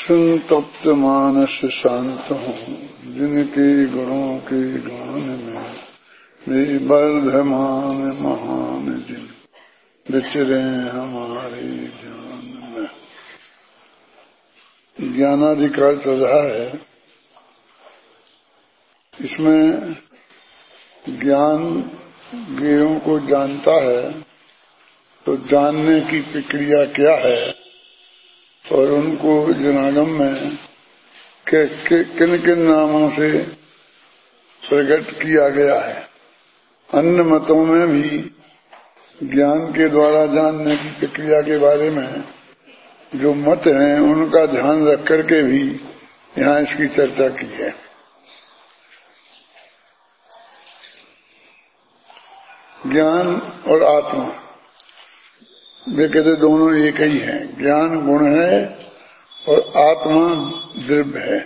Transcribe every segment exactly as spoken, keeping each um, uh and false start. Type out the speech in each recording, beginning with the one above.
संतप्त मानस शांत हूँ जिनके गुणों के गान में वे वर्धमान महान जिन विचरे हमारे ज्ञान में। ज्ञानाधिकार चल रहा है। इसमें ज्ञान ज्ञेयों को जानता है तो जानने की प्रक्रिया क्या है और उनको जनागम में के, के, किन किन नामों से प्रकट किया गया है। अन्य मतों में भी ज्ञान के द्वारा जानने की प्रक्रिया के बारे में जो मत हैं उनका ध्यान रख करके भी यहाँ इसकी चर्चा की है। ज्ञान और आत्मा वे कहते दोनों एक ही हैं। ज्ञान गुण है और आत्मा द्रव्य है।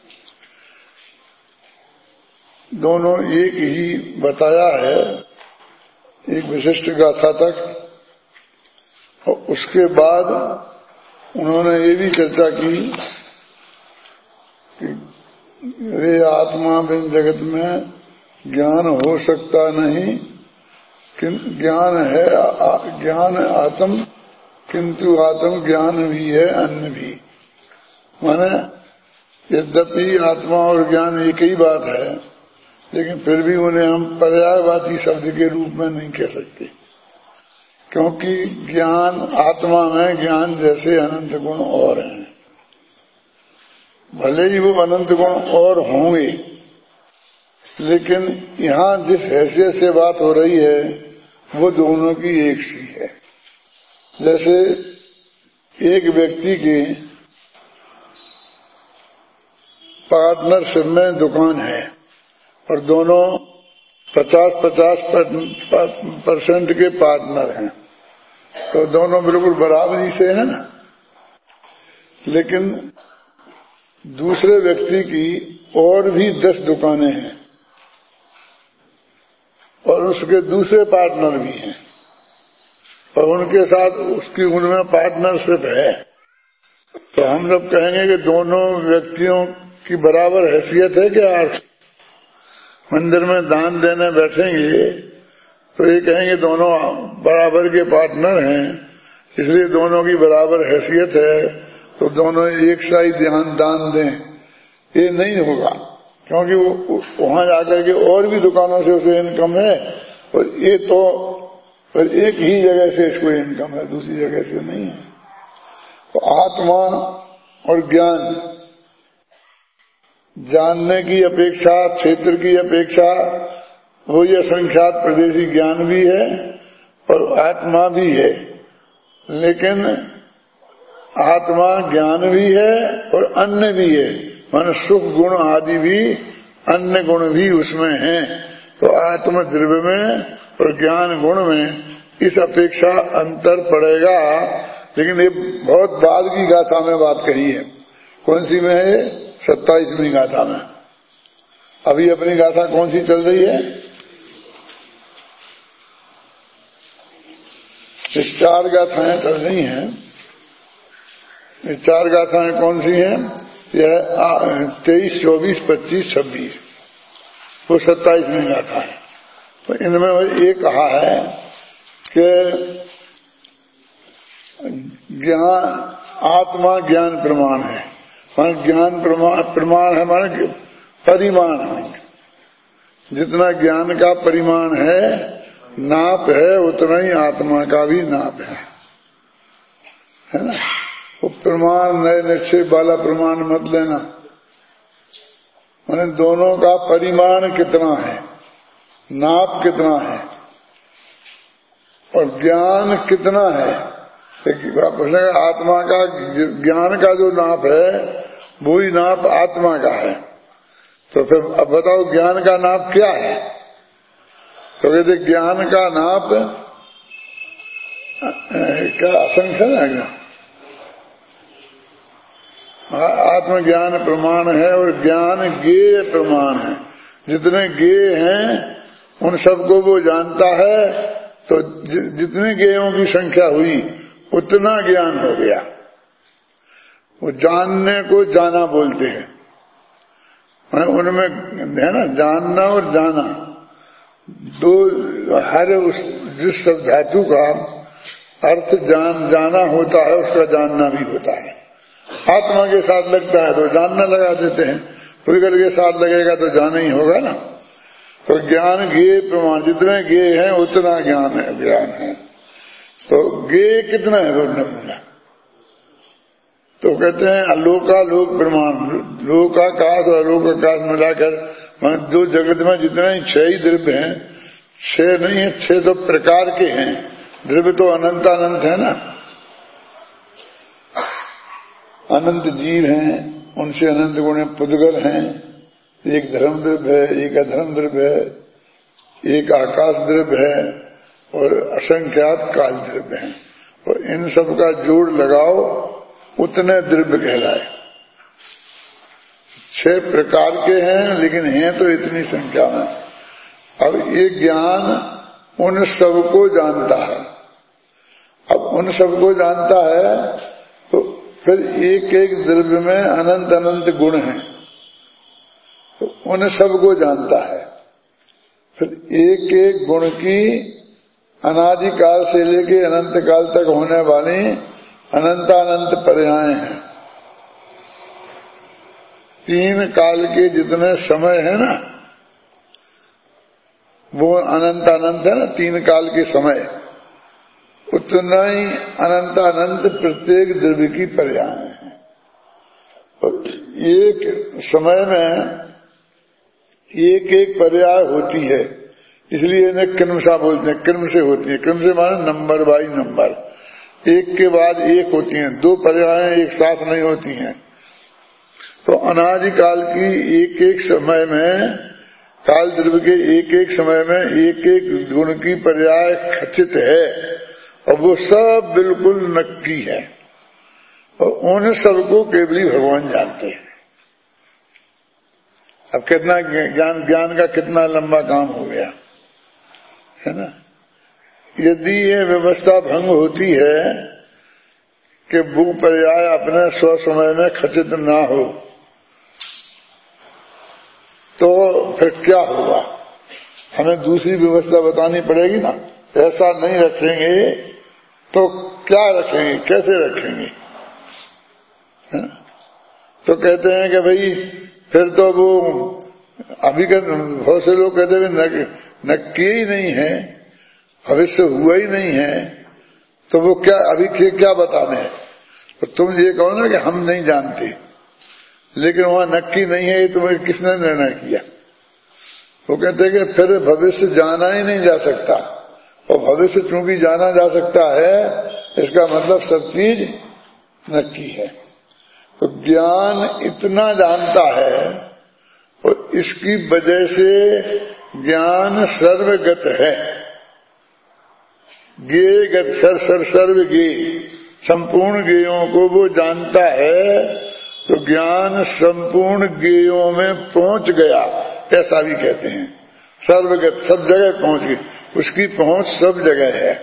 दोनों एक ही बताया है एक विशिष्ट गाथा तक। और उसके बाद उन्होंने ये भी चर्चा की कि वे आत्मा बिन जगत में ज्ञान हो सकता नहीं। ज्ञान है ज्ञान आत्म किंतु आत्म ज्ञान भी है अन्य भी। माने यद्यपि आत्मा और ज्ञान एक ही बात है लेकिन फिर भी उन्हें हम पर्यायवाची शब्द के रूप में नहीं कह सकते, क्योंकि ज्ञान आत्मा में ज्ञान जैसे अनंत गुण और हैं। भले ही वो अनंत गुण और होंगे लेकिन यहाँ जिस हैसियत से बात हो रही है वो दोनों की एक सी है। जैसे एक व्यक्ति की पार्टनरशिप में दुकान है और दोनों पचास पचास परसेंट के पार्टनर हैं तो दोनों बिल्कुल बराबरी से हैं ना। लेकिन दूसरे व्यक्ति की और भी दस दुकानें हैं और उसके दूसरे पार्टनर भी हैं और उनके साथ उसकी उनमें पार्टनरशिप है। तो हम जब कहेंगे कि दोनों व्यक्तियों की बराबर हैसियत है क्या, मंदिर में दान देने बैठेंगे तो ये कहेंगे दोनों बराबर के पार्टनर हैं इसलिए दोनों की बराबर हैसियत है तो दोनों एक सा ही ध्यान दान दें, ये नहीं होगा। क्योंकि वो वहां जाकर के और भी दुकानों से उसे इनकम है और ये तो पर एक ही जगह से इसको इनकम है, दूसरी जगह से नहीं है। तो आत्मा और ज्ञान जानने की अपेक्षा, क्षेत्र की अपेक्षा वो ये असंख्यात प्रदेशी ज्ञान भी है और आत्मा भी है। लेकिन आत्मा ज्ञान भी है और अन्य भी है, मान सुख गुण आदि भी अन्य गुण भी उसमें हैं। तो आत्म द्रव्य में और ज्ञान गुण में इस अपेक्षा अंतर पड़ेगा। लेकिन ये बहुत बाद की गाथा में बात कही है। कौन सी में है? सत्ताईसवीं गाथा में। अभी अपनी गाथा कौन सी चल रही है? इस चार गाथाएं चल रही हैं। ये चार गाथाएं कौन सी हैं? यह तेईस चौबीस पच्चीस छब्बीस वो सत्ताईसवीं गाथा है। तो इनमें ये कहा है कि ज्ञान आत्मा ज्ञान प्रमाण है। मान ज्ञान प्रमाण प्रमाण है माने परिमाण है। जितना ज्ञान का परिमाण है नाप है उतना ही आत्मा का भी नाप है, है ना। वो प्रमाण नए निक्षेप वाला प्रमाण मत लेना। माने दोनों का परिमाण कितना है, नाप कितना है और ज्ञान कितना है। आत्मा का ज्ञान का जो नाप है वही नाप आत्मा का है। तो फिर अब बताओ ज्ञान का नाप क्या है? तो कहते ज्ञान का नाप क्या असंख्य है क्या? आत्मज्ञान प्रमाण है और ज्ञान ज्ञेय प्रमाण है। जितने ज्ञेय हैं उन सबको वो जानता है तो जितने ज्ञेयों की संख्या हुई उतना ज्ञान हो गया। वो जानने को जाना बोलते हैं। उनमें है ना जानना और जाना दो, हर उस जिस सब धातु का अर्थ जान जाना होता है उसका जानना भी होता है। आत्मा के साथ लगता है तो जानना लगा देते हैं, पुद्गल के साथ लगेगा तो जाना ही होगा ना। तो ज्ञान ज्ञेय प्रमाण, जितने ज्ञेय है उतना ज्ञान है, ज्ञान है। तो ज्ञेय कितना है बोलना बोला तो कहते हैं अलोकालोक प्रमाण, लोकाकाश और अलोकाकाश मिलाकर मान दो जगत में जितने ही छह ही द्रव्य हैं, छह नहीं है, छह तो प्रकार के हैं। द्रव्य तो अनंत अनंत है ना, अनंत जीव हैं, उनसे अनंत गुण पुद्गल हैं। एक धर्म द्रव्य है, एक अधर्म द्रव्य है, एक आकाश द्रव्य है और असंख्यात काल द्रव्य है। और इन सब का जोड़ लगाओ उतने द्रव्य कहलाए। छह प्रकार के हैं लेकिन हैं तो इतनी संख्या में। अब ये ज्ञान उन सबको जानता है। अब उन सबको जानता है तो फिर एक एक द्रव्य में अनंत अनंत गुण हैं, तो उन सबको जानता है। फिर एक एक गुण की अनादिकाल से लेके अनंत काल तक होने वाली अनंतानंत पर्याय हैं। तीन काल के जितने समय है ना वो अनंत अनंत है ना, तीन काल के समय उतना ही अनंत अनंत प्रत्येक द्रव्य की पर्याय है। और एक समय में एक एक पर्याय होती है, इसलिए इन्हें क्रमशः बोलते हैं। क्रम से होती है, क्रम से माने नंबर बाई नंबर, एक के बाद एक होती हैं, दो पर्याय एक साथ नहीं होती हैं। तो अनादिकाल की एक एक समय में, काल द्रव्य के एक एक समय में एक एक गुण की पर्याय खचित है और वो सब बिल्कुल नक्की है। और उन सबको केवल भगवान जानते हैं। अब कितना ज्ञान ज्ञान का कितना लंबा काम हो गया है ना। यदि ये व्यवस्था भंग होती है कि वो पर्याय अपने स्व समय में खचित ना हो तो फिर क्या होगा, हमें दूसरी व्यवस्था बतानी पड़ेगी ना। ऐसा नहीं रखेंगे तो क्या रखेंगे, कैसे रखेंगे है? तो कहते हैं कि भाई फिर तो वो अभी का बहुत से लोग कहते हैं नक्की ही नहीं है, भविष्य हुआ ही नहीं है, तो वो क्या अभी क्या बताने हैं। तो तुम ये कहो ना कि हम नहीं जानते, लेकिन वहां नक्की नहीं है, ये तुम्हें किसने निर्णय किया। वो कहते हैं कि फिर भविष्य जाना ही नहीं जा सकता, और भविष्य चूंकि जाना जा सकता है इसका मतलब सब चीज नक्की है। तो ज्ञान इतना जानता है और इसकी वजह से ज्ञान सर्वगत है। ज्ञेय गत सर सर सर्व ज्ञेय, संपूर्ण ज्ञेयों को वो जानता है। तो ज्ञान संपूर्ण ज्ञेयों में पहुंच गया, ऐसा भी कहते हैं। सर्वगत, सब जगह पहुंच गई, उसकी पहुंच सब जगह है।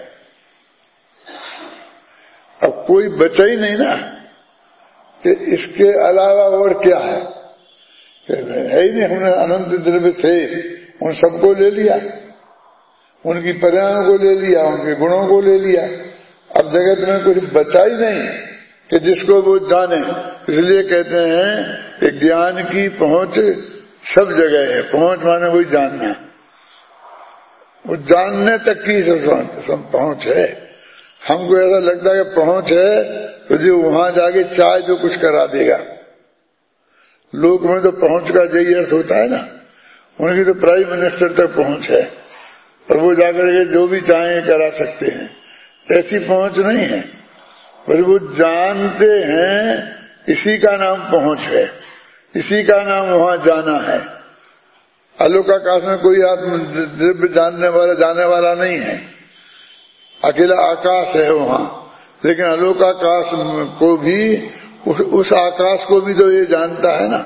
अब कोई बचा ही नहीं ना कि इसके अलावा और क्या है, है ही नहीं। हमने अनंत द्रव्य थे, उन सबको ले लिया, उनकी पर्यायों को ले लिया, उनके गुणों को ले लिया। अब जगत में कुछ बचा ही नहीं कि जिसको वो जाने। इसलिए कहते हैं कि ज्ञान की पहुंच सब जगह है। पहुंच माने वही जानना, वो जानने तक की सब पहुंच है। हमको ऐसा लगता है कि पहुंच है तो जो वहां जाके चाहे जो कुछ करा देगा। लोक में तो पहुंच का यही अर्थ होता है ना, उनकी तो प्राइम मिनिस्टर तक पहुंच है और वो जाकर के जो भी चाहें करा सकते हैं। ऐसी पहुंच नहीं है, बस वो जानते हैं, इसी का नाम पहुंच है, इसी का नाम वहां जाना है। आलोकाकाश में कोई आत्म द्रव्य जानने वाला जाने वाला नहीं है, अकेला आकाश है वहां। लेकिन आलोकाकाश को भी उस, उस आकाश को भी तो ये जानता है ना,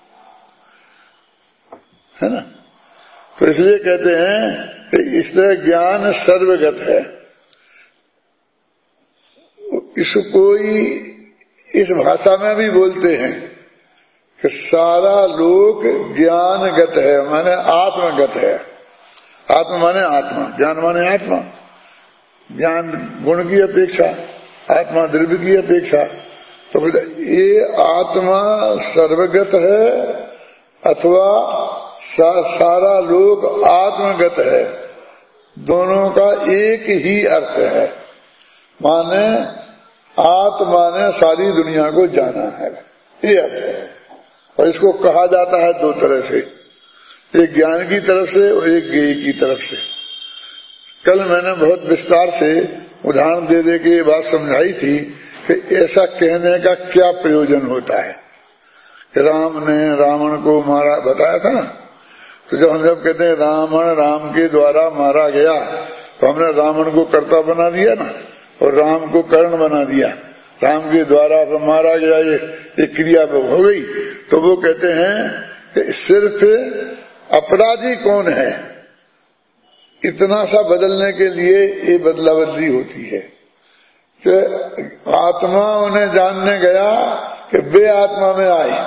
है ना। तो इसलिए कहते हैं कि इस तरह ज्ञान सर्वगत है। इसको कोई इस भाषा में भी बोलते हैं कि सारा लोक ज्ञानगत है, माने आत्मगत है। आत्मा माने आत्मा, ज्ञान माने आत्मा। ज्ञान गुण की अपेक्षा, आत्मा द्रव्य की अपेक्षा। तो ये आत्मा सर्वगत है अथवा सा, सारा लोक आत्मगत है, दोनों का एक ही अर्थ है। माने आत्मा ने सारी दुनिया को जाना है, ये अर्थ है। और इसको कहा जाता है दो तरह से, एक ज्ञान की तरफ से और एक ज्ञेय की तरफ से। कल मैंने बहुत विस्तार से उदाहरण दे दे के ये बात समझाई थी कि ऐसा कहने का क्या प्रयोजन होता है। राम ने रावण को मारा, बताया था ना। तो जब हम जब कहते हैं रावण राम के द्वारा मारा गया, तो हमने रावण को कर्ता बना दिया ना, और राम को कर्ण बना दिया। राम के द्वारा मारा गया, ये, ये क्रिया हो गई। तो वो कहते हैं कि सिर्फ अपराधी कौन है, इतना सा बदलने के लिए ये बदला बदली होती है कि आत्मा उन्हें जानने गया कि वे आत्मा में आए।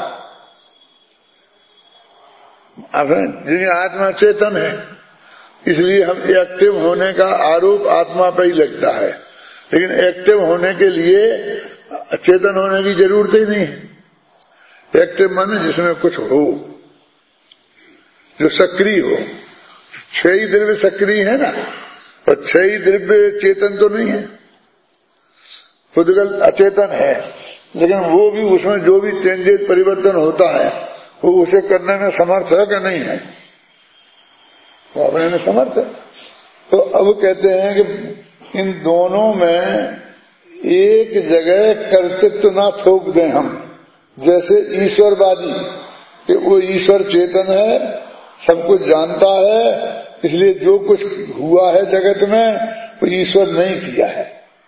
जिनकी आत्मा चेतन है, इसलिए हम एक्टिव होने का आरोप आत्मा पर ही लगता है, लेकिन एक्टिव होने के लिए चेतन होने की जरूरत ही नहीं है। एक्टिव माने जिसमें कुछ हो, जो सक्रिय हो। छह ही द्रव्य सक्रिय है ना, और छह ही द्रव्य चेतन तो नहीं है, पुद्गल अचेतन है, लेकिन वो भी उसमें जो भी चेंजेस परिवर्तन होता है वो उसे करने में समर्थ है कि नहीं है, वो अपने में समर्थ है। तो अब कहते हैं कि इन दोनों में एक जगह कर्तृत्व ना थोप दें हम, जैसे ईश्वरवादी कि वो ईश्वर चेतन है, सब कुछ जानता है, इसलिए जो कुछ हुआ है जगत में वो ईश्वर नहीं किया है।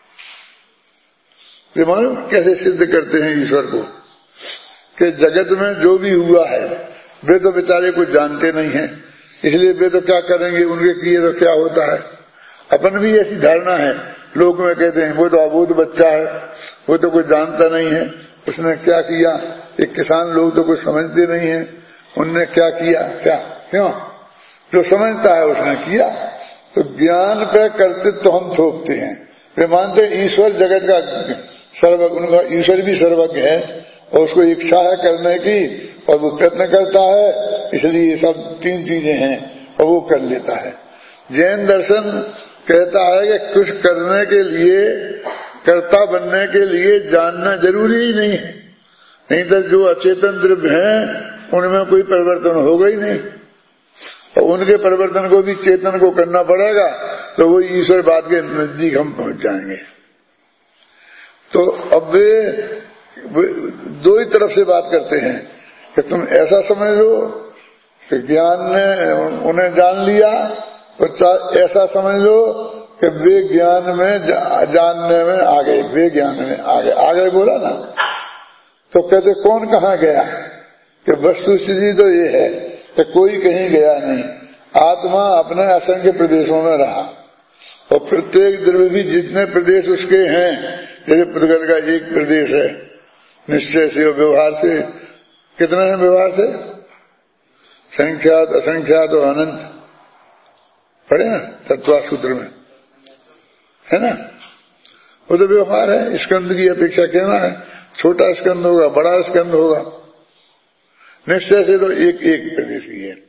ये मालूम कैसे सिद्ध करते हैं ईश्वर को कि जगत में जो भी हुआ है वे तो बेचारे कुछ जानते नहीं हैं, इसलिए वे तो क्या करेंगे, उनके किए तो क्या होता है। अपन भी ऐसी धारणा है, लोग में कहते हैं वो तो अबोध बच्चा है, वो तो कुछ जानता नहीं है, उसने क्या किया। एक किसान लोग तो कुछ समझते नहीं है, उनने क्या किया, क्या क्यों, जो समझता है उसने किया। तो ज्ञान पे कर्तृत्व तो हम थोपते हैं। वे मानते हैं ईश्वर जगत का सर्वज्ञ, उनका ईश्वर भी सर्वज्ञ है और उसको इच्छा है करने की, और वो प्रयत्न करता है, इसलिए ये सब तीन चीजें हैं और वो कर लेता है। जैन दर्शन कहता है कि कुछ करने के लिए, कर्ता बनने के लिए जानना जरूरी ही नहीं है, नहीं तो जो अचेतन द्रव्य हैं उनमें कोई परिवर्तन होगा ही नहीं, और उनके परिवर्तन को भी चेतन को करना पड़ेगा, तो वो ईश्वरवाद के नजदीक हम पहुंच जाएंगे। तो अब वे, वे दो ही तरफ से बात करते हैं कि तुम ऐसा समझ लो कि ज्ञान ने उन्हें जान लिया, और ऐसा समझ लो कि वे ज्ञान में जा, जानने में आ गए, वे ज्ञान में आ गए। आ गए बोला ना, तो कहते कौन कहाँ गया, कि वस्तु स्थिति तो ये है कि कोई कहीं गया नहीं, आत्मा अपने असंख्य प्रदेशों में रहा, और प्रत्येक द्रव्य भी जितने प्रदेश उसके हैं, जैसे पुद्गल का एक प्रदेश है निश्चय से और व्यवहार से, कितने हैं व्यवहार से, संख्यात असंख्यात और अनंत, पढ़े ना तत्वा सूत्र में है ना। वो तो व्यवहार है, स्कंद की अपेक्षा कहना है, छोटा स्कंद होगा, बड़ा स्कंद होगा, निश्चय से तो एक एक प्रदेश ही है।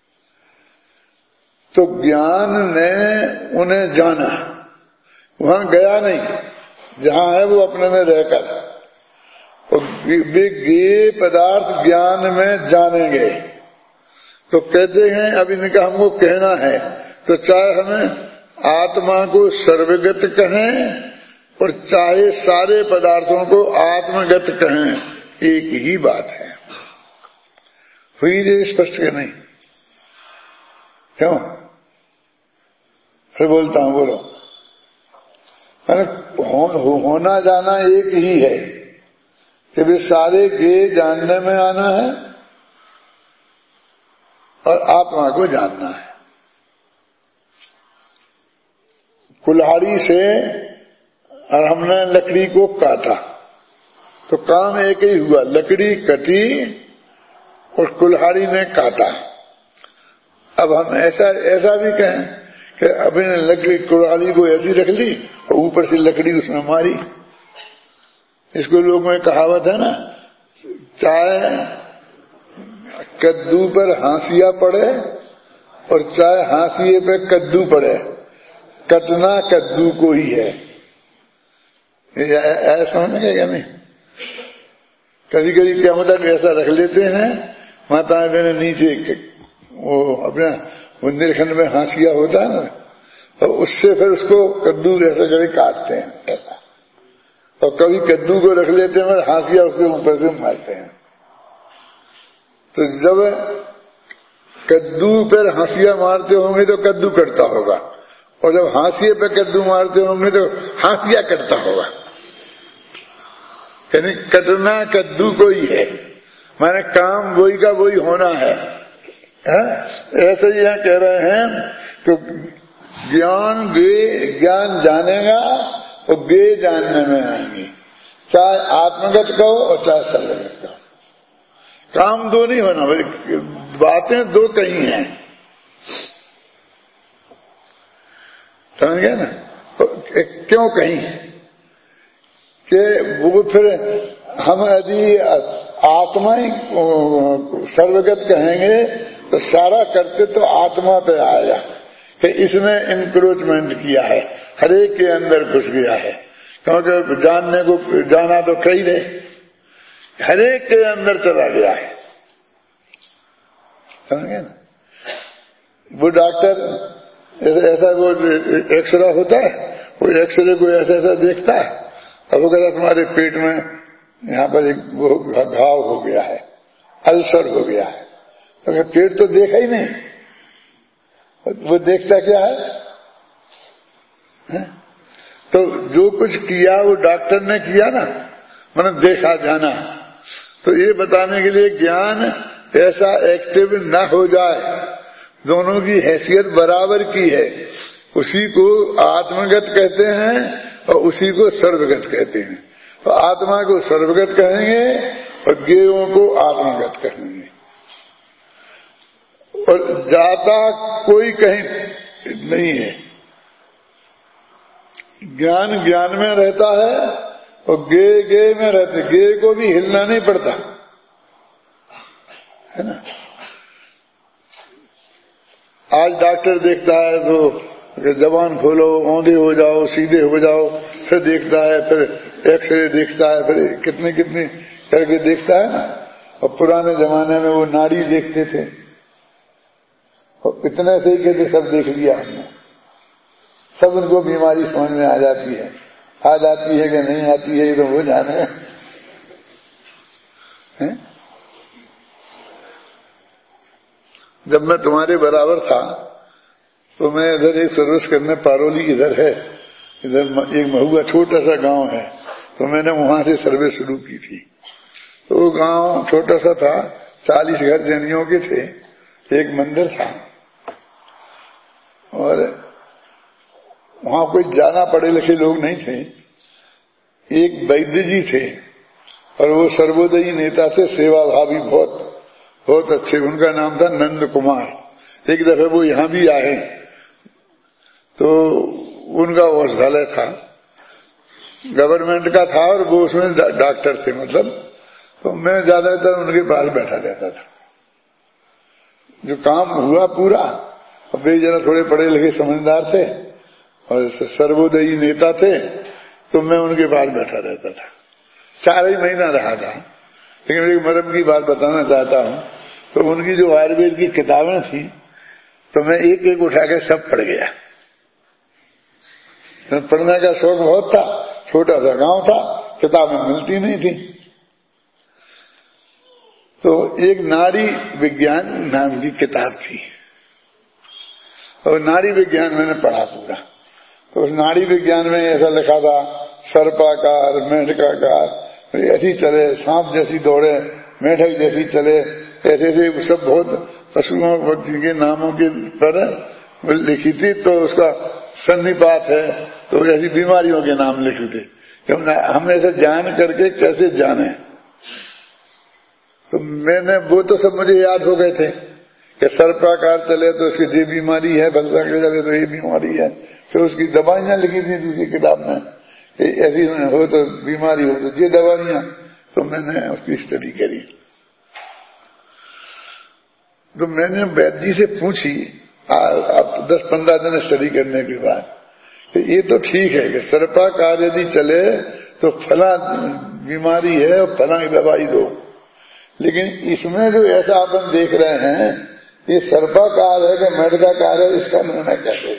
तो ज्ञान ने उन्हें जाना, वहां गया नहीं, जहां है वो अपने में रहकर, और वे ज्ञेय पदार्थ ज्ञान में जानेंगे। तो कहते हैं अब इनका हमको कहना है, तो चाहे हमें आत्मा को सर्वगत कहें और चाहे सारे पदार्थों को आत्मगत कहें, एक ही बात है। हुई ये स्पष्ट कि नहीं, क्यों फिर बोलता हूं, बोलो। मैंने हो, होना जाना एक ही है कि वे सारे ज्ञेय जानने में आना है और आत्मा को जानना है। कुल्हाड़ी से और हमने लकड़ी को काटा तो काम एक ही हुआ, लकड़ी कटी और कुल्हाड़ी ने काटा। अब हम ऐसा ऐसा भी कहें कि अभी ने लकड़ी कुल्हाड़ी को ऐसी रख ली और ऊपर से लकड़ी उसमें मारी। इसको लोगों में कहावत है ना, चाहे कद्दू पर हांसिया पड़े और चाहे हांसिए पे कद्दू पड़े, कटना कद्दू को ही है। ऐसा समझेंगे क्या? नहीं, कभी कभी क्या होता है, ऐसा रख लेते हैं माताएं बहने नीचे, वो अपना बुंदेलखंड में हांसिया होता है ना, और उससे फिर उसको कद्दू ऐसा करके काटते हैं ऐसा, और कभी कद्दू को रख लेते हैं और हांसिया उसके ऊपर से मारते हैं। तो जब कद्दू पर हांसिया मारते होंगे तो कद्दू कटता होगा, और जब हांसिए पे कद्दू मारते होंगे तो हांसिया कटता होगा। यानी कटना कद्दू को ही है, माने काम वही का वही होना है, है? ऐसे ही यहाँ कह रहे हैं कि ज्ञान गे ज्ञान जानेगा और गे जानने में आएंगे, चाहे आत्मगत कहो और चाहे सर्वगत कहो। काम दो नहीं होना, बातें दो कहीं हैं, समझ गए ना? क्यों कहीं कि वो फिर हम यदि आत्मा ही सर्वगत कहेंगे तो सारा करते तो आत्मा पे आएगा कि इसने इंक्रोचमेंट किया है, हरेक के अंदर घुस गया है। क्योंकि जानने को जाना तो कई ने, हरेक के अंदर चला गया है, समझे ना? वो डॉक्टर ऐसा वो एक्सरे होता है, वो एक्सरे को ऐसा ऐसा देखता है, अब वो कहता तुम्हारे पेट में यहाँ पर एक वो घाव हो गया है, अल्सर हो गया है। तो पेट तो देखा ही नहीं, वो देखता क्या है, है? तो जो कुछ किया वो डॉक्टर ने किया ना, मतलब देखा जाना। तो ये बताने के लिए ज्ञान ऐसा एक्टिव न हो जाए, दोनों की हैसियत बराबर की है, उसी को आत्मगत कहते हैं और उसी को सर्वगत कहते हैं। तो आत्मा को सर्वगत कहेंगे और ज्ञेयों को आत्मगत कहेंगे। और जाता कोई कहीं नहीं है, ज्ञान ज्ञान में रहता है और गे गे में रहते, गे को भी हिलना नहीं पड़ता, है ना? आज डॉक्टर देखता है तो जबान खोलो, औंधे हो जाओ, सीधे हो जाओ, फिर देखता है, फिर एक्सरे देखता है, फिर कितने कितने करके देखता है ना। और पुराने जमाने में वो नाड़ी देखते थे, और इतने से ही कहते सब देख लिया हमने, सब उनको बीमारी समझ में आ जाती है। आ जाती है कि नहीं आती है ये तो वो जाने हैं। जब मैं तुम्हारे बराबर था तो मैं इधर एक सर्विस करने, पारोली इधर है, इधर एक महुआ छोटा सा गांव है, तो मैंने वहां से सर्विस शुरू की थी। तो वो गांव छोटा सा था, चालीस घर जैनियों के थे, एक मंदिर था, और वहां कोई जाना पढ़े लिखे लोग नहीं थे। एक वैद्य जी थे और वो सर्वोदयी नेता थे, सेवा भावी, बहुत बहुत अच्छे। उनका नाम था नंद कुमार। एक दफे वो यहां भी आए तो उनका औषधालय था, गवर्नमेंट का था, और वो उसमें डॉक्टर थे मतलब। तो मैं ज्यादातर उनके पास बैठा रहता था। जो काम हुआ पूरा, अब वे जरा थोड़े पढ़े लिखे समझदार थे और सर्वोदयी नेता थे, तो मैं उनके पास बैठा रहता था। चार ही महीना रहा था। लेकिन एक मरम की बात बताना चाहता हूं, तो उनकी जो आयुर्वेद की किताबें थी, तो मैं एक एक उठा के सब पढ़ गया। तो पढ़ने का शौक बहुत था, छोटा सा गांव था, किताबें मिलती नहीं थी। तो एक नाड़ी विज्ञान नाम की किताब थी, और नाड़ी विज्ञान मैंने पढ़ा पूरा। तो उस नाड़ी विज्ञान में ऐसा लिखा था, सर्पाकार, मेढकाकार, ऐसी चले, सांप जैसी दौड़े, मेढक जैसी चले, ऐसे ऐसे सब बहुत पशुओं के नामों के पर लिखी थी। तो उसका सन्निपात है, तो ऐसी बीमारियों के नाम लिखे थे। हम ऐसे जान करके कैसे जाने। तो मैंने वो तो सब मुझे याद हो गए थे कि सर्पाकार चले तो उसकी ये बीमारी है, बलसा के चले तो ये बीमारी है। फिर उसकी दवाइयां लिखी थी दूसरी किताब में, ऐसी हो तो बीमारी हो तो ये दवाइयां। तो मैंने उसकी स्टडी करी। तो मैंने वैद्य जी से पूछी अब दस पंद्रह दिन स्टडी करने के बाद कि ये तो ठीक है कि सर्पाकार यदि चले तो फला बीमारी है और फला की दवाई दो, लेकिन इसमें जो ऐसा अपन देख रहे हैं ये सर्पाकार है कि मेढकाकार है, इसका निर्णय कैसे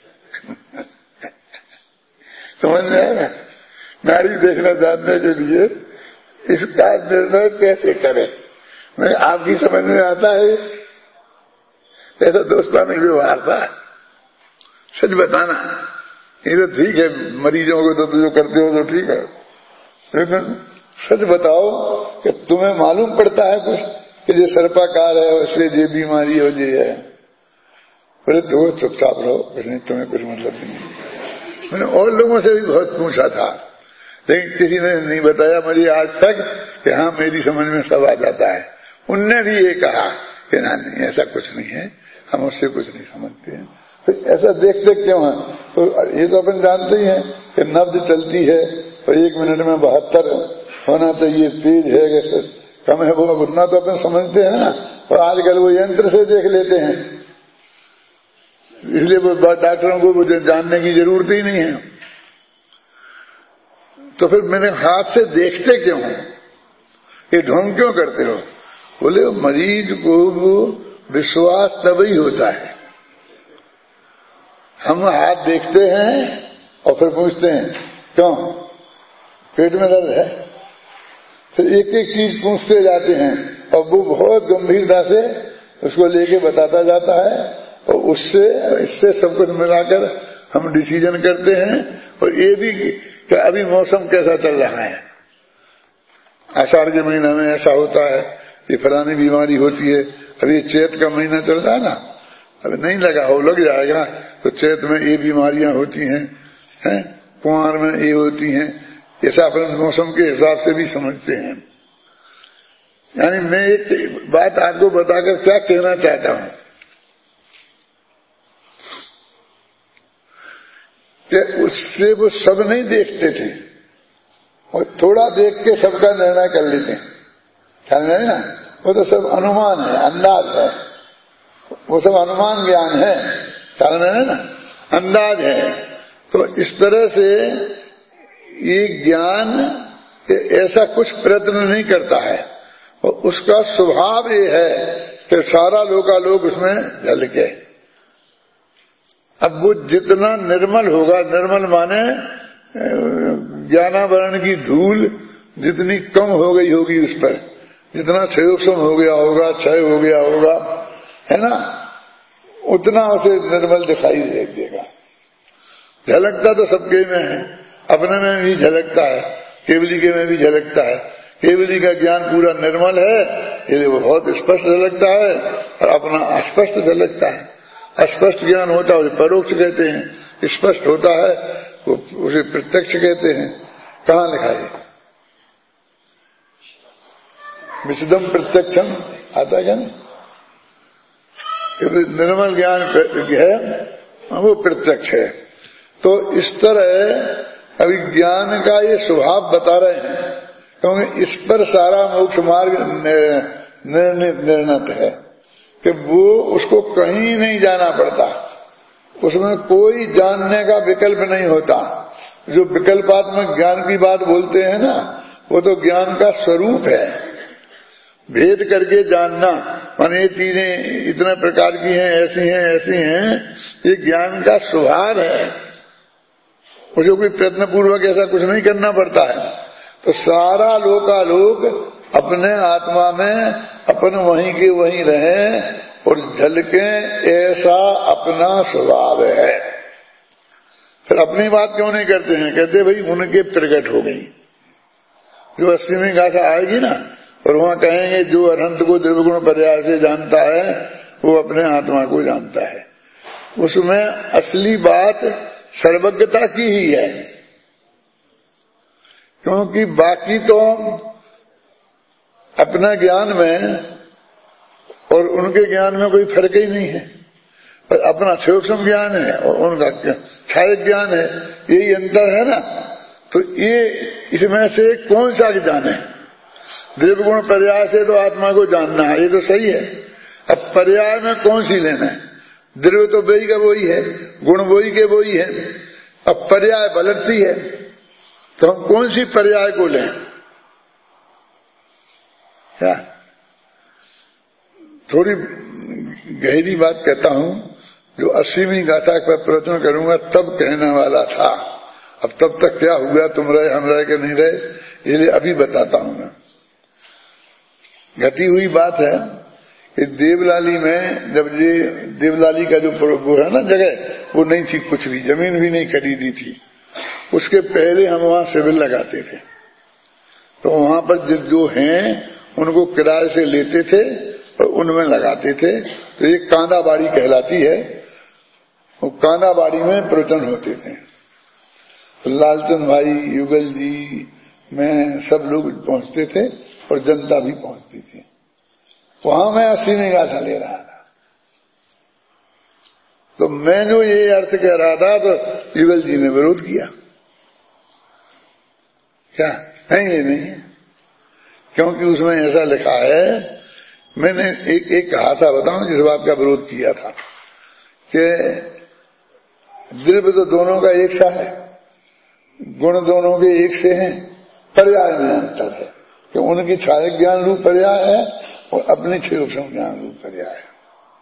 समझ में आया? नाड़ी देखना जानने के लिए इसका निर्णय कैसे करें? मैं आपकी समझ में आता है? ऐसा दोस्ताना व्यवहार था। सच बताना, ये तो ठीक है मरीजों को तो जो करते हो तो ठीक है, लेकिन सच बताओ कि तुम्हें मालूम पड़ता है कुछ कि ये सर्पाकार है इसलिए ये बीमारी हो ये है? बोले तो चुपचाप रहो, कुछ नहीं, तुम्हें कुछ मतलब नहीं। मैंने और लोगों से भी बहुत पूछा था, लेकिन किसी ने नहीं बताया मुझे आज तक कि हाँ मेरी समझ में सब आ जाता है। उनने भी ये कहा कि ना नहीं ऐसा कुछ नहीं है, हम उससे कुछ नहीं समझते हैं। तो ऐसा देखते क्यों है? तो ये तो अपन जानते ही हैं कि नब्ज चलती है और एक मिनट में बहत्तर होना चाहिए, तेज है कि कम है, वो उतना तो अपन समझते हैं ना। और आजकल वो यंत्र से देख लेते हैं, इसलिए वो डॉक्टरों को मुझे जानने की जरूरत ही नहीं है। तो फिर मैंने हाथ से देखते क्यों हैं, ये ढोंग क्यों करते हो? बोले मरीज को विश्वास तभी होता है, हम हाथ देखते हैं और फिर पूछते हैं क्यों, पेट में दर्द है, फिर एक एक चीज पूछते जाते हैं और वो बहुत गंभीरता से उसको लेके बताता जाता है और उससे इससे सब कुछ मिलाकर हम डिसीजन करते हैं। और ये भी कि अभी मौसम कैसा चल रहा है, आषाढ़ के महीना में ऐसा होता है, ये फलानी बीमारी होती है। अभी चैत का महीना चल रहा है ना, अभी नहीं लगा हो, लग जाएगा। तो चैत में ये बीमारियां होती हैं, हैं? कुंवार में ये होती हैं, ऐसा अपन मौसम के हिसाब से भी समझते हैं। यानी मैं एक बात आपको बताकर क्या कहना चाहता हूं कि उससे वो सब नहीं देखते थे और थोड़ा देख के सबका निर्णय कर लेते हैं, ख्याल नहीं ना? वो तो सब अनुमान है, अंदाज है, वो सब अनुमान ज्ञान है, ख्याल नहीं ना? अंदाज है। तो इस तरह से ये ज्ञान ऐसा कुछ प्रयत्न नहीं करता है और उसका स्वभाव ये है कि सारा लोकालोक उसमें झलके। अब वो जितना निर्मल होगा, निर्मल माने ज्ञानावरण की धूल जितनी कम हो गई होगी उस पर, जितना क्षयोक्षम हो गया होगा, क्षय हो गया होगा, है ना, उतना उसे निर्मल दिखाई देगा। झलकता तो सबके में है, अपने में भी झलकता है, केवली के में भी झलकता है। केवली का ज्ञान पूरा निर्मल है इसलिए वो बहुत स्पष्ट झलकता है और अपना अस्पष्ट झलकता है। अस्पष्ट ज्ञान होता है उसे परोक्ष कहते हैं, स्पष्ट होता है वो उसे प्रत्यक्ष कहते हैं। कहाँ लिखा है? विशुद्धम प्रत्यक्षम आता है क्या? निर्मल ज्ञान है वो प्रत्यक्ष है। तो इस तरह अभी ज्ञान का ये स्वभाव बता रहे हैं, क्योंकि इस पर सारा मोक्ष मार्ग निर्णित है कि वो उसको कहीं नहीं जाना पड़ता, उसमें कोई जानने का विकल्प नहीं होता। जो विकल्पात्मक ज्ञान की बात बोलते हैं ना, वो तो ज्ञान का स्वरूप है। भेद करके जानना माने ये चीजें इतने प्रकार की हैं, ऐसी हैं ऐसी हैं, ये ज्ञान का स्वभाव है। उसे कोई प्रयत्न पूर्वक ऐसा कुछ नहीं करना पड़ता है। तो सारा लोकालोक अपने आत्मा में अपन वहीं के वहीं रहे और झलके, ऐसा अपना स्वभाव है। फिर अपनी बात क्यों नहीं करते हैं? कहते भाई उनके प्रकट हो गई। जो अस्सीवीं गाथा आएगी ना और वहां कहेंगे जो अनंत को द्रव्यगुण पर्याय से जानता है वो अपने आत्मा को जानता है। उसमें असली बात सर्वज्ञता की ही है। क्योंकि बाकी तो अपना ज्ञान में और उनके ज्ञान में कोई फर्क ही नहीं है, पर अपना सूक्ष्म ज्ञान है और उनका क्षायक ज्ञान है, यही अंतर है ना। तो ये इसमें से कौन सा ज्ञान है? द्रव्य गुण पर्याय से तो आत्मा को जानना है, ये तो सही है। अब पर्याय में कौन सी लेना है? द्रव्य तो वही का वही है, गुण वही के वही है, अब पर्याय बदलती है, तो हम कौन सी पर्याय को लें? क्या थोड़ी गहरी बात कहता हूं, जो अस्सीवीं गाथा का प्रवचन करूंगा तब कहने वाला था। अब तब तक क्या हुआ, तुम रहे हम रहे कि नहीं रहे, इसलिए अभी बताता हूं मैं। घटी हुई बात है कि देवलाली में, जब ये देवलाली का जो वो है ना जगह, वो नहीं थी, कुछ भी जमीन भी नहीं खरीदी थी। उसके पहले हम वहां शिविर लगाते थे, तो वहां पर जो हैं उनको किराए से लेते थे और उनमें लगाते थे। तो ये कांदाबाड़ी कहलाती है, वो कांदाबाड़ी में प्रवचन होते थे। तो लालचंद भाई, युगल जी, मैं, सब लोग पहुंचते थे और जनता भी पहुंचती थी। वहां मैं अस्सीवीं गाथा ले रहा था, तो मैं जो ये अर्थ कह रहा था तो युगल जी ने विरोध किया। क्या नहीं, ये नहीं है, क्योंकि उसमें ऐसा लिखा है। मैंने एक एक कहा था, बताऊं जिस बात का विरोध किया था, कि द्रव्य तो दोनों का एक सा है, गुण दोनों के एक से हैं, पर्याय में अंतर है कि उनकी छायक ज्ञान रूप पर्याय है और अपनी सूक्ष्म ज्ञान रूप पर्याय है।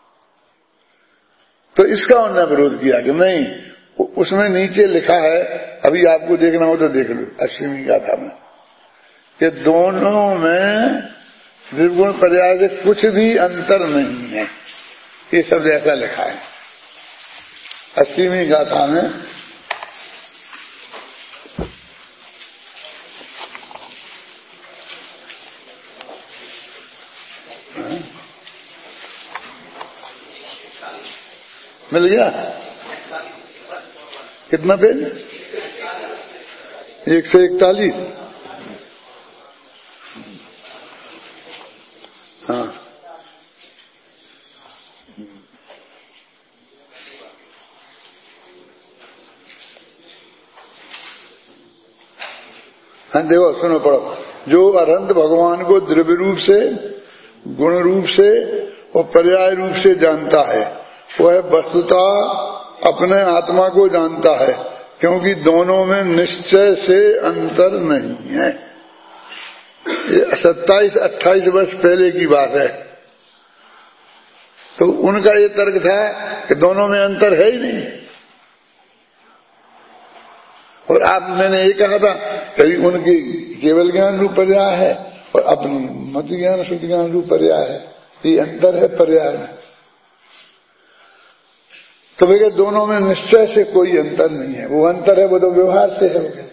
तो इसका उन्होंने विरोध किया कि नहीं, उसमें नीचे लिखा है, अभी आपको देखना हो तो देख लो, अस्सीवीं गाथा में, कि दोनों में निर्गुण पर्याय से कुछ भी अंतर नहीं है। ये सब ऐसा लिखा है अस्सीवीं गाथा में। मिल गया? कितना पेज? एक सौ इकतालीस। हाँ, हाँ देखो, सुनो, पढ़ो। जो अनंत भगवान को द्रव्य रूप से, गुण रूप से और पर्याय रूप से जानता है, वह वस्तुतः अपने आत्मा को जानता है, क्योंकि दोनों में निश्चय से अंतर नहीं है। ये सत्ताईस अट्ठाईस वर्ष पहले की बात है। तो उनका ये तर्क था कि दोनों में अंतर है ही नहीं। और आप, मैंने ये कहा था कभी उनकी केवल ज्ञान रूप पर्याय है और अपनी मत ज्ञान शुद्ध ज्ञान रूप पर्याय है, ये अंतर है पर्याय में। तो वे दोनों में निश्चय से कोई अंतर नहीं है, वो अंतर है वो तो व्यवहार से है।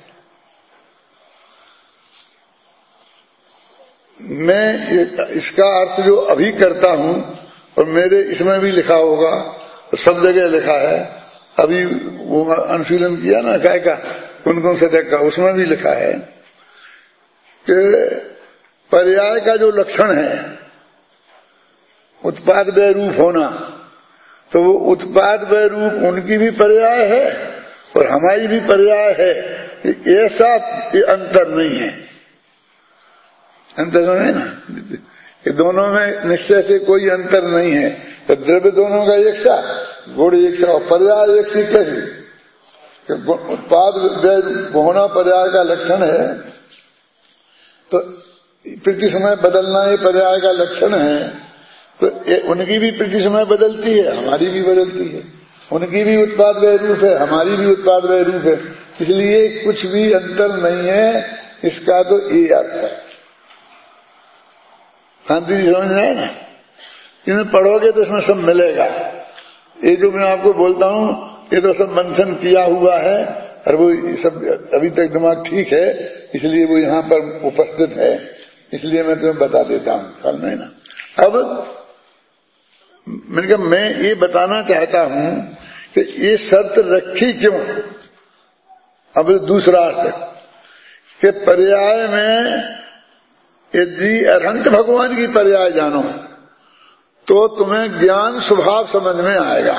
मैं इसका अर्थ जो अभी करता हूं, और मेरे इसमें भी लिखा होगा, तो सब जगह लिखा है। अभी वो अनुशीलन किया ना काय का, कौन कौन से देखा, उसमें भी लिखा है कि पर्याय का जो लक्षण है उत्पाद व रूप होना, तो वो उत्पाद व रूप उनकी भी पर्याय है और हमारी भी पर्याय है। ऐसा ये अंतर नहीं है, अंतर नहीं ना, कि दोनों में निश्चय से कोई अंतर नहीं है। तो द्रव्य दोनों का एक सा, गुण एक सा, पर्याय एक सी कैसी? उत्पाद होना पर्याय का लक्षण है, तो प्रति समय बदलना ये पर्याय का लक्षण है। तो उनकी भी प्रति समय बदलती है, हमारी भी बदलती है। उनकी भी उत्पाद व रूप है, हमारी भी उत्पाद व रूप है, इसलिए कुछ भी अंतर नहीं है। इसका तो ये अर्थ है। शांति जी समझ में आए ना? इन्हें पढ़ोगे तो इसमें सब मिलेगा। ये जो मैं आपको बोलता हूं ये तो सब मंथन किया हुआ है, और वो सब अभी तक दिमाग ठीक है, इसलिए वो यहाँ पर उपस्थित है, इसलिए मैं तुम्हें बता देता हूँ। ख्याल नहीं ना? अब मैंने कहा मैं ये बताना चाहता हूं कि ये शर्त रखी क्यों। अब दूसरा अर्थ कि पर्याय में यदि अरहंत भगवान की पर्याय जानो तो तुम्हें ज्ञान स्वभाव समझ में आएगा।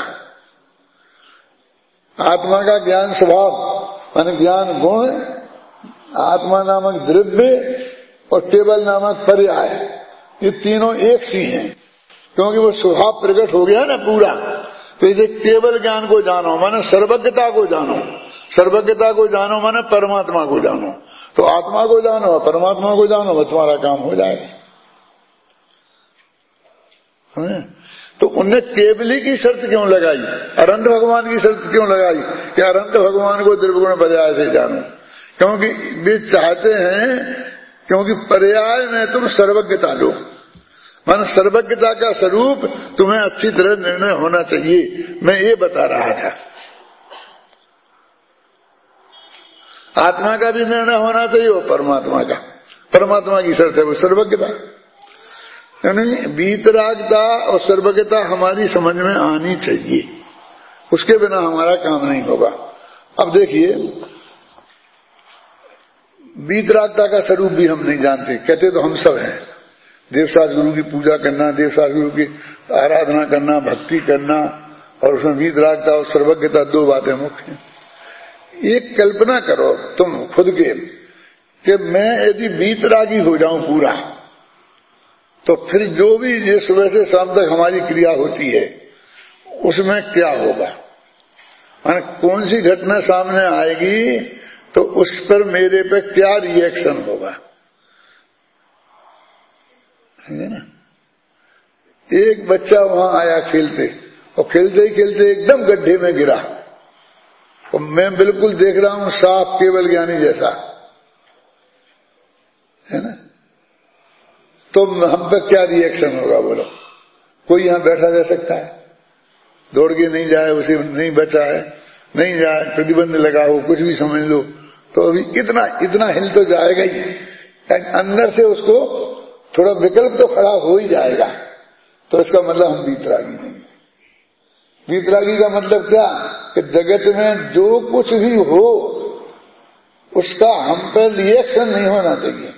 आत्मा का ज्ञान स्वभाव माने ज्ञान गुण, आत्मा नामक द्रव्य और केवल नामक पर्याय, ये तीनों एक सी हैं, क्योंकि वो स्वभाव प्रकट हो गया ना पूरा। तो इसे केवल ज्ञान को जानो माने सर्वज्ञता को जानो, सर्वज्ञता को जानो माने परमात्मा को जानो। तो आत्मा को जानो, परमात्मा को जानो, वो तुम्हारा काम हो जाएगा। है? तो उनने केवली की शर्त क्यों लगाई, अनंत भगवान की शर्त क्यों लगाई कि अनंत भगवान को द्रव्यगुण पर्याय से जानो? क्योंकि वे चाहते हैं, क्योंकि पर्याय में तुम सर्वज्ञता लो, मानो सर्वज्ञता का स्वरूप तुम्हें अच्छी तरह निर्णय होना चाहिए। मैं ये बता रहा था, आत्मा का भी निर्णय होना चाहिए और परमात्मा का। परमात्मा की शर्त है वो सर्वज्ञता, यानी वीतरागता और सर्वज्ञता हमारी समझ में आनी चाहिए, उसके बिना हमारा काम नहीं होगा। अब देखिए, वीतरागता का स्वरूप भी हम नहीं जानते, कहते तो हम सब हैं। देवसास गुरु की पूजा करना, देवसास गुरु की आराधना करना, भक्ति करना, और उसमें वीतरागता और सर्वज्ञता दो बातें मुख्य हैं। एक कल्पना करो तुम खुद के कि मैं यदि वीतरागी हो जाऊं पूरा, तो फिर जो भी ये सुबह से शाम तक हमारी क्रिया होती है उसमें क्या होगा, माने कौन सी घटना सामने आएगी तो उस पर मेरे पे क्या रिएक्शन होगा, है ना। एक बच्चा वहां आया खेलते, और खेलते ही खेलते एकदम गड्ढे में गिरा, और मैं बिल्कुल देख रहा हूं साफ केवल ज्ञानी जैसा, है ना। तो हम पे क्या रिएक्शन होगा बोलो? कोई यहां बैठा रह सकता है? दौड़ के नहीं जाए, उसे नहीं बचा है, नहीं जाए, प्रतिबंध लगा हो, कुछ भी समझ लो, तो अभी इतना इतना हिल तो जाएगा ही, अंदर से उसको थोड़ा विकल्प तो खड़ा हो ही जाएगा। तो इसका मतलब हम वीतरागी नहीं। वीतरागी का मतलब क्या कि जगत में जो कुछ भी हो उसका हम पर रिएक्शन नहीं होना चाहिए।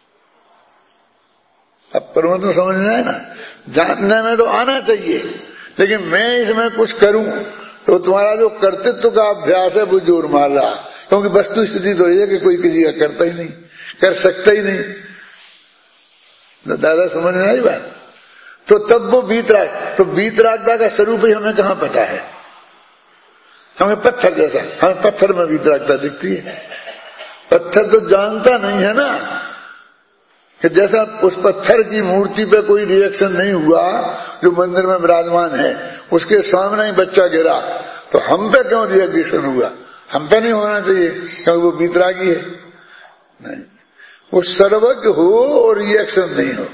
अब परमात्मा समझ में आए ना, जानने में तो आना चाहिए, लेकिन मैं इसमें कुछ करूं तो तुम्हारा जो कर्तृत्व का अभ्यास है वो जोर मार रहा, क्योंकि वस्तु स्थिति तो ये कि कोई किसी का करता ही नहीं, कर सकता ही नहीं। तो दादा समझ में आई बात? तो तब वो वीतराग, तो वीतरागता का स्वरूप ही हमें कहां पता है? हमें पत्थर जैसा, हमें पत्थर में वीतरागता दिखती है। पत्थर तो जानता नहीं है ना कि जैसा उस पत्थर की मूर्ति पे कोई रिएक्शन नहीं हुआ जो मंदिर में विराजमान है, उसके सामने ही बच्चा गिरा, तो हम पे क्यों रिएक्शन हुआ? हम पे नहीं होना चाहिए, क्योंकि वो वीतरागी है। नहीं, वो सर्वज्ञ हो और रिएक्शन नहीं हो,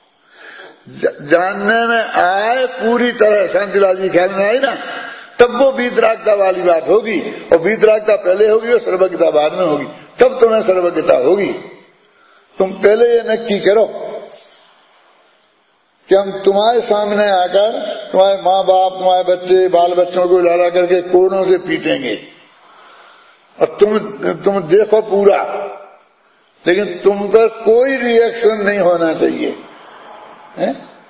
जानने में आए पूरी तरह, शांतिलाल जी ख्याल में आई ना, तब वो वीतरागता वाली बात होगी। और वीतरागता पहले होगी और सर्वज्ञता बाद में होगी, तब तुम्हें सर्वज्ञता होगी। तुम पहले ये नक्की करो कि हम तुम्हारे सामने आकर तुम्हारे माँ बाप, तुम्हारे बच्चे, बाल बच्चों को लाला करके कोनों से पीटेंगे, और तुम तुम देखो पूरा, लेकिन तुम पर कोई रिएक्शन नहीं होना चाहिए, है?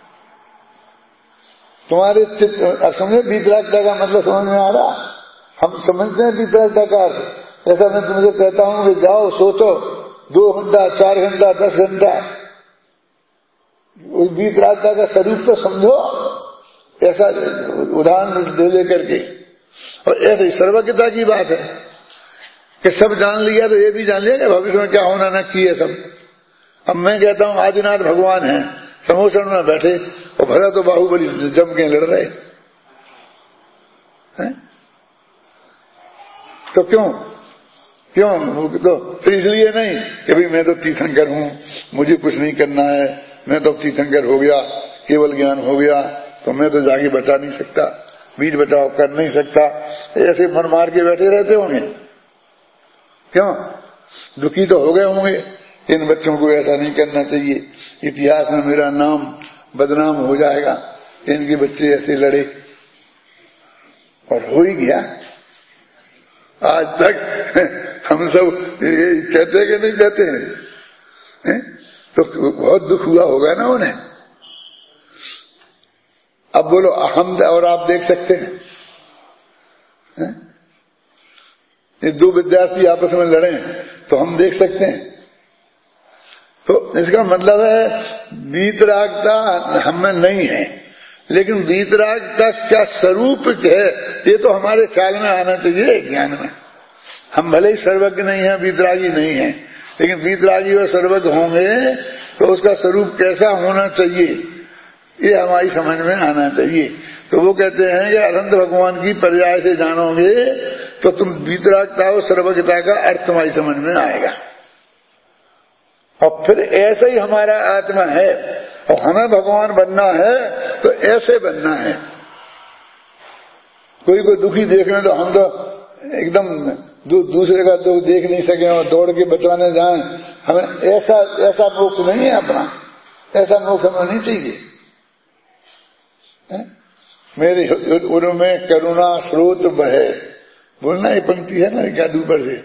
तुम्हारे चित्र समझे वीतरागता का मतलब समझ में आ रहा? हम समझते हैं वीतरागता का अर्थ। जैसा मैं तुमसे कहता हूं कि जाओ सोचो दो घंटा, चार घंटा, दस घंटा, वीतरागता का स्वरूप तो समझो, ऐसा उदाहरण दे लेकर के। और ऐसे ही सर्वज्ञता की बात है कि सब जान लिया तो ये भी जान लिया कि भविष्य में क्या होना न किए सब। अब मैं कहता हूं आदिनाथ भगवान है, समोसन में बैठे और भला तो बाहुबली जम के लड़ रहे हैं, तो क्यों क्यों तो फिर इसलिए नहीं कि भाई मैं तो तीर्थंकर हूं, मुझे कुछ नहीं करना है, मैं तो तीर्थंकर हो गया, केवल ज्ञान हो गया, तो मैं तो जाके बचा नहीं सकता, बीज बचाव कर नहीं सकता, ऐसे मन मार के बैठे रहते होंगे। क्यों? दुखी तो हो गए होंगे, इन बच्चों को ऐसा नहीं करना चाहिए, इतिहास में मेरा नाम बदनाम हो जाएगा, इनके बच्चे ऐसे लड़े, और हो ही गया। आज तक हम सब ये कहते कि नहीं कहते हैं, हैं? तो बहुत दुख हुआ होगा ना उन्हें। अब बोलो हम और आप देख सकते हैं, हैं? ये दो विद्यार्थी आपस में लड़े तो हम देख सकते हैं। तो इसका मतलब है वीतरागता हमें नहीं है, लेकिन वीतरागता क्या स्वरूप है ये तो हमारे ख्याल में आना चाहिए, ज्ञान में। हम भले ही सर्वज्ञ नहीं है, वीतरागी नहीं है, लेकिन वीतरागी और सर्वज्ञ होंगे तो उसका स्वरूप कैसा होना चाहिए ये हमारी समझ में आना चाहिए। तो वो कहते हैं कि अनंत भगवान की पर्याय से जानोगे तो तुम वीतरागता और सर्वज्ञता का अर्थ तुम्हारी समझ में आएगा। और फिर ऐसे ही हमारा आत्मा है, और हमें भगवान बनना है तो ऐसे बनना है। कोई को दुखी देखने तो हम तो एकदम दू, दूसरे का दुख देख नहीं सके और दौड़ के बचाने जाएं, हमें ऐसा ऐसा मोक्ष नहीं है अपना, ऐसा मोक्ष हमें नहीं चाहिए। है? मेरे उर में करुणा स्रोत बहे, बोलना ये पंक्ति है ना क्या ऊपर से,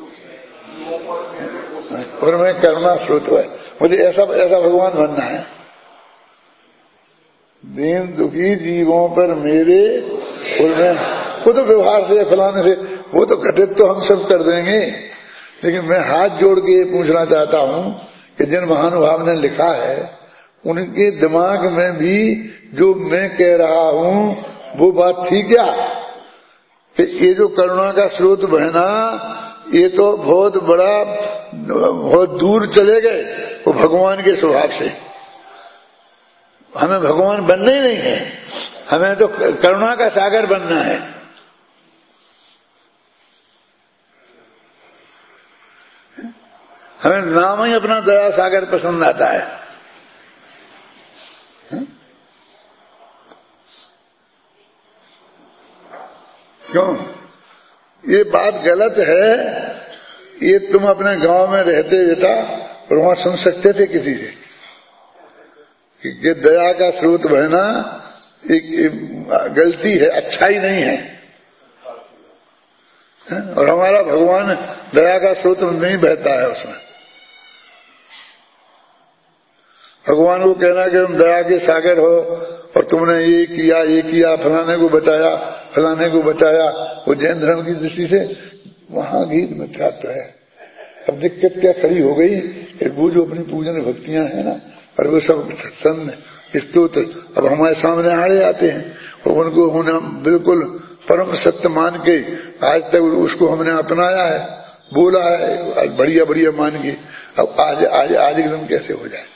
उर में करुणा स्रोत है। मुझे ऐसा ऐसा भगवान बनना है। दीन दुखी जीवों पर मेरे उर में, वो तो व्यवहार से फलाने से वो तो घटित तो हम सब कर देंगे, लेकिन मैं हाथ जोड़ के पूछना चाहता हूं कि जिन महानुभाव ने लिखा है उनके दिमाग में भी जो मैं कह रहा हूं वो बात थी क्या कि ये जो करुणा का स्रोत बहना ये तो बहुत बड़ा बहुत दूर चले गए वो भगवान के स्वभाव से। हमें भगवान बनना ही नहीं है, हमें तो करुणा का सागर बनना है। हमें नाम ही अपना दया सागर पसंद आता है। क्यों ये बात गलत है? ये तुम अपने गांव में रहते बेटा और वहां सुन सकते थे किसी से कि दया का स्रोत बहना एक, एक गलती है, अच्छाई नहीं है। और हमारा भगवान दया का स्रोत नहीं बहता है उसमें। भगवान को कहना कि तुम दया के सागर हो और तुमने ये किया ये किया, फलाने को बचाया फलाने को बचाया, वो जैन धर्म की दृष्टि से वहां गीत मिथ्यात्व है। अब दिक्कत क्या खड़ी हो गई कि वो जो अपनी पूजन भक्तियां हैं ना, और वो सब सत्संग स्तोत्र अब हमारे सामने आड़े आते हैं और उनको होना बिल्कुल परम सत्य मान के आज तक उसको हमने अपनाया है, बोला है, आज बढ़िया बढ़िया मान के। अब आज आज आज एकदम कैसे हो जाए?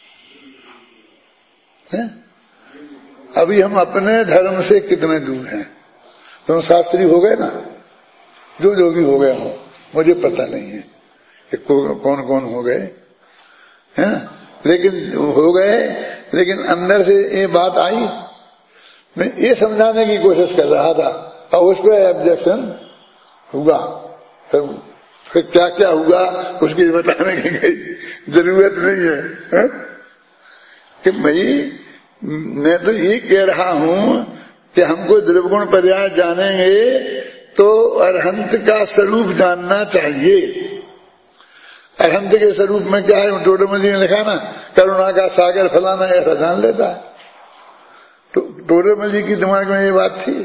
है? अभी हम अपने धर्म से कितने दूर हैं? तो शास्त्री हो गए ना, जो जो भी हो गए हो, मुझे पता नहीं है कि कौन कौन हो गए हैं, लेकिन हो गए। लेकिन अंदर से ये बात आई, मैं ये समझाने की कोशिश कर रहा था और उस पर ऑब्जेक्शन हुआ। फिर, फिर क्या क्या हुआ उसकी बताने की कोई जरूरत नहीं है, है? कि भाई मैं तो ये कह रहा हूं कि हमको द्रव्यगुण पर्याय जानेंगे तो अरहंत का स्वरूप जानना चाहिए। अरहंत के स्वरूप में क्या है? टोडरमल जी ने लिखा ना, करुणा का सागर फलाना, ऐसा जान लेता है। तो टोडरमल जी की दिमाग में ये बात थी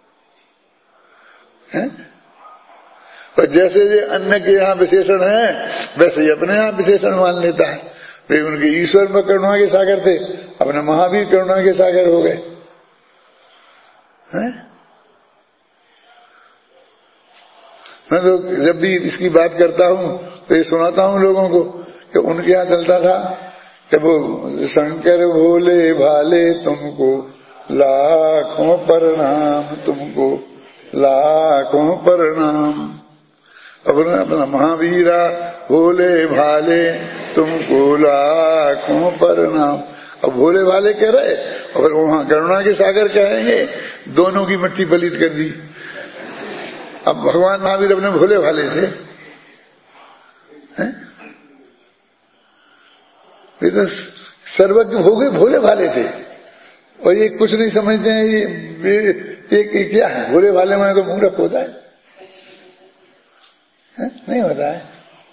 है? पर जैसे ये अन्य के यहाँ विशेषण है वैसे ही अपने यहाँ विशेषण मान लेता है। वे उनके ईश्वर में करुणा के सागर थे, अपने महावीर करुणा के सागर हो गए हैं? मैं तो जब भी इसकी बात करता हूं तो ये सुनाता हूं लोगों को कि उनके यहाँ चलता था कि वो शंकर भोले भाले तुमको लाखों प्रणाम, तुमको लाखों प्रणाम। अपना अपना महावीरा भोले भाले तुमको लाखों प्रणाम। अब भोले भाले कह रहे और वहां करुणा के सागर कहेंगे, दोनों की मिट्टी पलीत कर दी। अब भगवान महावीर अपने भोले भाले थे, ये तो सर्वज्ञ हो गए, भोले भाले थे। और ये कुछ नहीं समझते हैं, ये, ये, ये, ये क्या है? भोले भाले में तो मूर्ख होता है, है? नहीं होता है।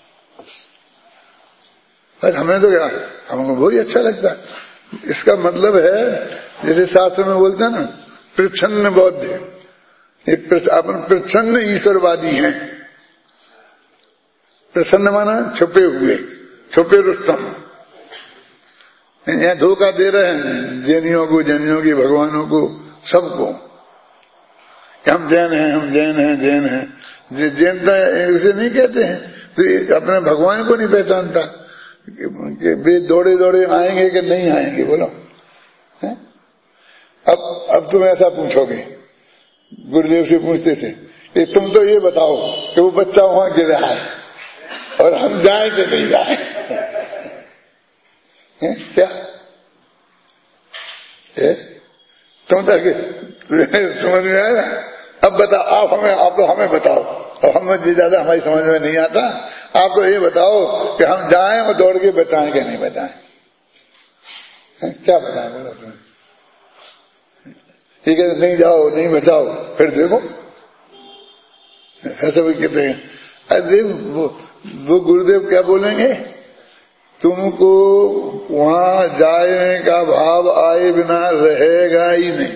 बस हमें तो क्या, हमको बहुत ही अच्छा लगता है। इसका मतलब है जैसे शास्त्र में बोलते हैं ना, प्रच्छन्न बौद्ध, अपन प्रच्छन्न ईश्वरवादी हैं। प्रसन्न माना छुपे हुए, छुपे रुस्तम। यहाँ धोखा दे रहे हैं जैनियों को, जैनियों की भगवानों को, सबको। हम जैन हैं, हम जैन हैं, जैन हैं। जैनता उसे नहीं कहते हैं तो अपने भगवान को नहीं पहचानता कि वे दौड़े दौड़े आएंगे कि नहीं आएंगे, बोलो है? अब अब तुम ऐसा पूछोगे, गुरुदेव से पूछते थे कि तुम तो ये बताओ कि वो बच्चा वहां गिर रहा है और हम जाए कि नहीं जाए, है? क्या है? तुम तक समझ में आया ना? अब बताओ आप हमें, आप तो हमें बताओ, और हमें ज्यादा हमारी समझ में नहीं आता। आप तो ये बताओ कि हम जाएं और दौड़ के बचाएं कि नहीं बचाएं, क्या बताएं बोलो तुम? ठीक है, नहीं जाओ, नहीं बचाओ, फिर देखो ऐसा भी कहते हैं। अरे वो, वो गुरुदेव क्या बोलेंगे, तुमको वहां जाने का भाव आए बिना रहेगा ही नहीं।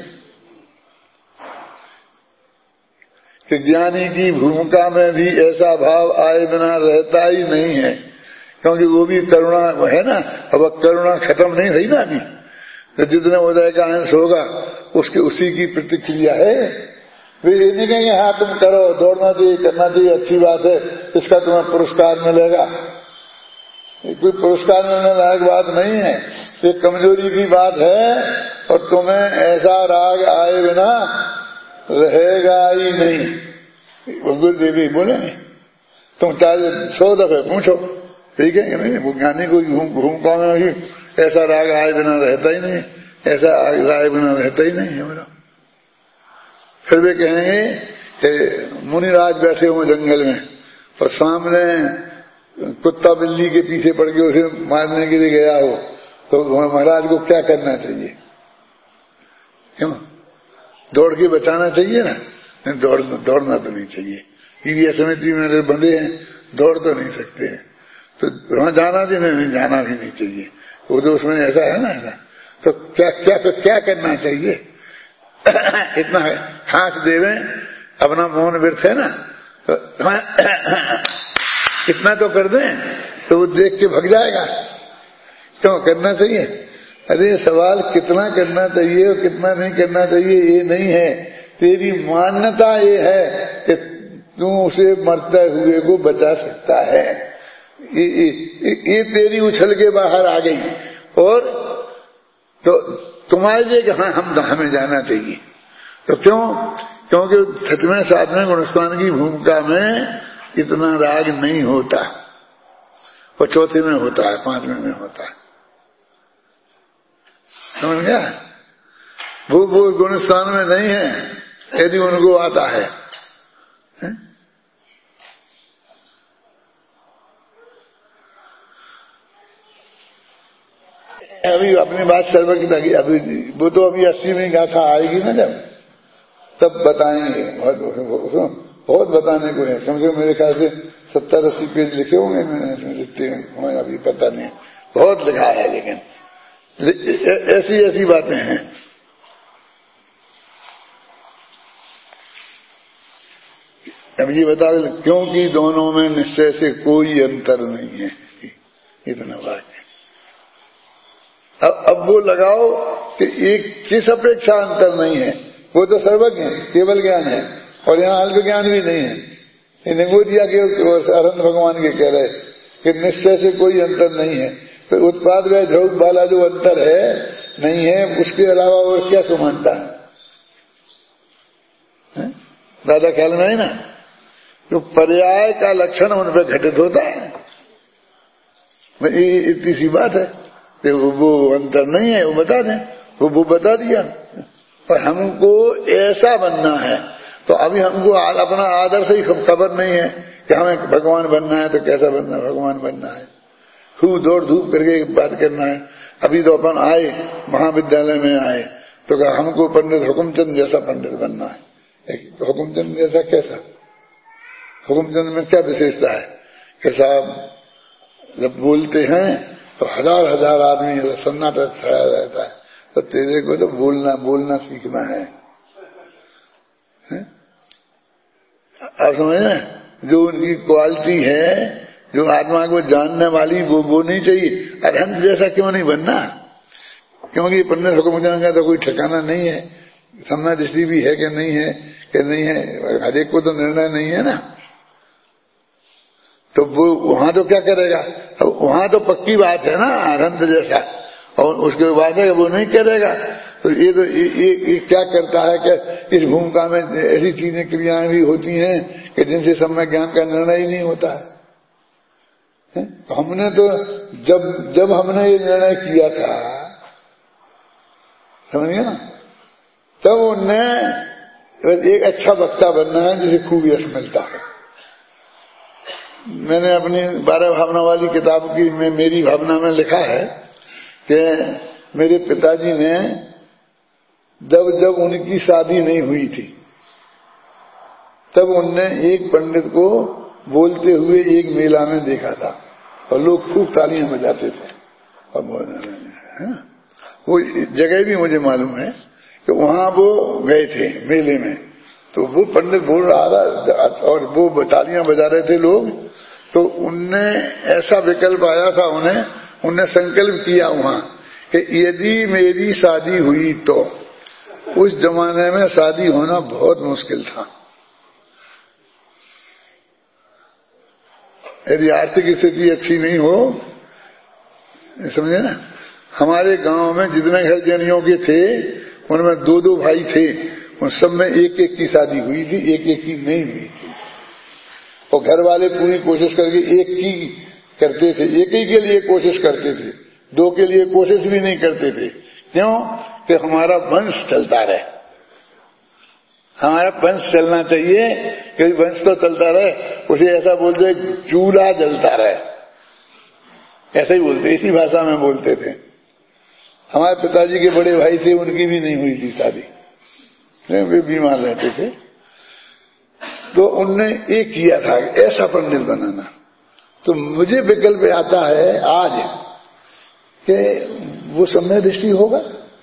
कि ज्ञानी की भूमिका में भी ऐसा भाव आए बिना रहता ही नहीं है, क्योंकि वो भी करुणा है ना। अब करुणा खत्म नहीं रही ना अभी, तो जितने उदय का अंश होगा उसके उसी की प्रतिक्रिया है। वे ये नहीं कहेंगे हाँ तुम करो, दौड़ना चाहिए, करना चाहिए, अच्छी बात है, इसका तुम्हें पुरस्कार मिलेगा। कोई पुरस्कार मिलने लायक बात नहीं है, ये कमजोरी की बात है। और तुम्हें ऐसा राग आए बिना रहेगा ही नहीं। गुरुदेवी बोले तुम चाहे सौ दफे पूछो, ठीक है कि नहीं, वो ज्ञानी को भूमिका में भी ऐसा राग आए बिना रहता ही नहीं, ऐसा राग आए बिना रहता ही नहीं है मेरा। फिर वे कहेंगे कि मुनिराज बैठे हुए जंगल में और सामने कुत्ता बिल्ली के पीछे पड़ के उसे मारने के लिए गया हो, तो महाराज को क्या करना चाहिए? क्यों दौड़ के बचाना चाहिए ना? नहीं, दौड़ दौड़ना तो नहीं चाहिए। ये समिति में बंधे हैं, दौड़ तो नहीं सकते हैं, तो वहां जाना भी नहीं, जाना भी नहीं चाहिए। वो तो उसमें ऐसा है ना, ऐसा तो क्या क्या तो क्या करना चाहिए? इतना है खास देवे अपना मौन व्यर्थ है ना, तो इतना तो कर दें तो वो देख के भग जाएगा। क्यों करना चाहिए? अरे सवाल कितना करना चाहिए और कितना नहीं करना चाहिए ये नहीं है, तेरी मान्यता ये है कि तू उसे मरते हुए को बचा सकता है। ये, ये, ये तेरी उछल के बाहर आ गई, और तो तुम्हारे लिए कि हाँ हम हमें जाना चाहिए। तो क्यों? क्योंकि छठवें सातवें गुणस्थान की भूमिका में इतना राग नहीं होता, और चौथे में होता है, पांचवें में होता है। समझ गया? वो वो गुणस्थान में नहीं है, यदि उनको आता है, है? अभी अपनी बात सर्वज्ञता की, अभी वो तो अभी अस्सी में गाथा आएगी ना, जब तब बताएंगे। बहुत बहुत बताने को है, कम से कम मेरे ख्याल से सत्तर अस्सी पेज लिखे होंगे, मैंने लिखते हैं अभी पता नहीं, बहुत लिखा है। लेकिन ऐसी ऐसी बातें हैं। अब ये बता, क्योंकि दोनों में निश्चय से कोई अंतर नहीं है, इतना वाक्य। अब अब वो लगाओ कि एक किस अपेक्षा अंतर नहीं है, वो तो सर्वज्ञ है, केवल ज्ञान है, और यहाँ अल्प ज्ञान भी नहीं है। ये निगोदिया के अरहंत भगवान के कह रहे कि निश्चय से कोई अंतर नहीं है, तो उत्पाद व ध्रुव वाला जो अंतर है नहीं है, उसके अलावा और क्या समानता है? है? दादा ख्याल में है ना, जो पर्याय का लक्षण उन पर घटित होता है, ये इतनी सी बात है। वो, वो अंतर नहीं है, वो बता दें, वो वो बता दिया। पर हमको ऐसा बनना है, तो अभी हमको अपना आदर से ही खबर नहीं है कि हमें भगवान बनना है, तो कैसा बनना है? भगवान बनना है, खूब दौड़ धूप करके बात करना है। अभी तो अपन आए, महाविद्यालय में आए, तो कहा हमको पंडित हुकुमचंद जैसा पंडित बनना है। हुकुमचंद जैसा कैसा? हुकुमचंद में क्या विशेषता है कि साहब जब बोलते हैं तो हजार हजार आदमी सन्नाटा छाया रहता है, तो तेरे को तो बोलना बोलना सीखना है, है? आप समझ रहे हैं? जो उनकी क्वालिटी है, जो आत्मा को जानने वाली, वो वो नहीं चाहिए। अरहंत जैसा क्यों नहीं बनना? क्योंकि पंडित हुकुमचंद का तो कोई ठिकाना नहीं है, समझ दृष्टि भी है कि नहीं है कि नहीं है, हर एक को तो निर्णय नहीं है ना। तो वो वहां तो क्या करेगा? अब वहां तो पक्की बात है ना अरहंत जैसा, और उसके बाद है वो नहीं करेगा। तो ये तो ये, ये, ये क्या करता है कि इस भूमिका में ऐसी चीजें क्रियाएं भी होती हैं कि जिनसे समय ज्ञान का निर्णय ही नहीं होता है, है? तो हमने तो जब जब हमने ये निर्णय किया था, समझिए ना, तब उनने एक अच्छा वक्ता बनना है जिसे खूब यश मिलता है। मैंने अपनी बारह भावना वाली किताब की में मेरी भावना में लिखा है कि मेरे पिताजी ने जब जब उनकी शादी नहीं हुई थी, तब उनने एक पंडित को बोलते हुए एक मेला में देखा था, और लोग खूब तालियां बजाते थे। और वो जगह भी मुझे मालूम है कि वहां वो गए थे मेले में, तो वो पंडित बोल रहा था और वो तालियां बजा रहे थे लोग। तो उनने ऐसा विकल्प आया था, उन्हें उनने संकल्प किया वहां कि यदि मेरी शादी हुई तो, उस जमाने में शादी होना बहुत मुश्किल था। यदि आर्थिक स्थिति अच्छी नहीं हो, समझे ना, हमारे गांव में जितने घर जनियों के थे उनमें दो दो भाई थे, उन सब में एक एक की शादी हुई थी, एक एक की नहीं हुई थी। और घर वाले पूरी कोशिश करके एक की करते थे, एक ही के लिए कोशिश करते थे, दो के लिए कोशिश भी नहीं करते थे। क्यों? कि हमारा वंश चलता रहे, हमारा वंश चलना चाहिए, क्योंकि वंश तो चलता रहे, उसे ऐसा बोलते चूल्हा जलता रहे, ऐसा ही बोलते, इसी भाषा में बोलते थे। हमारे पिताजी के बड़े भाई थे, उनकी भी नहीं हुई थी शादी, वे बीमार रहते थे। तो उनने एक किया था ऐसा पंडित बनाना। तो मुझे विकल्प आता है आज कि वो समय दृष्टि होगा,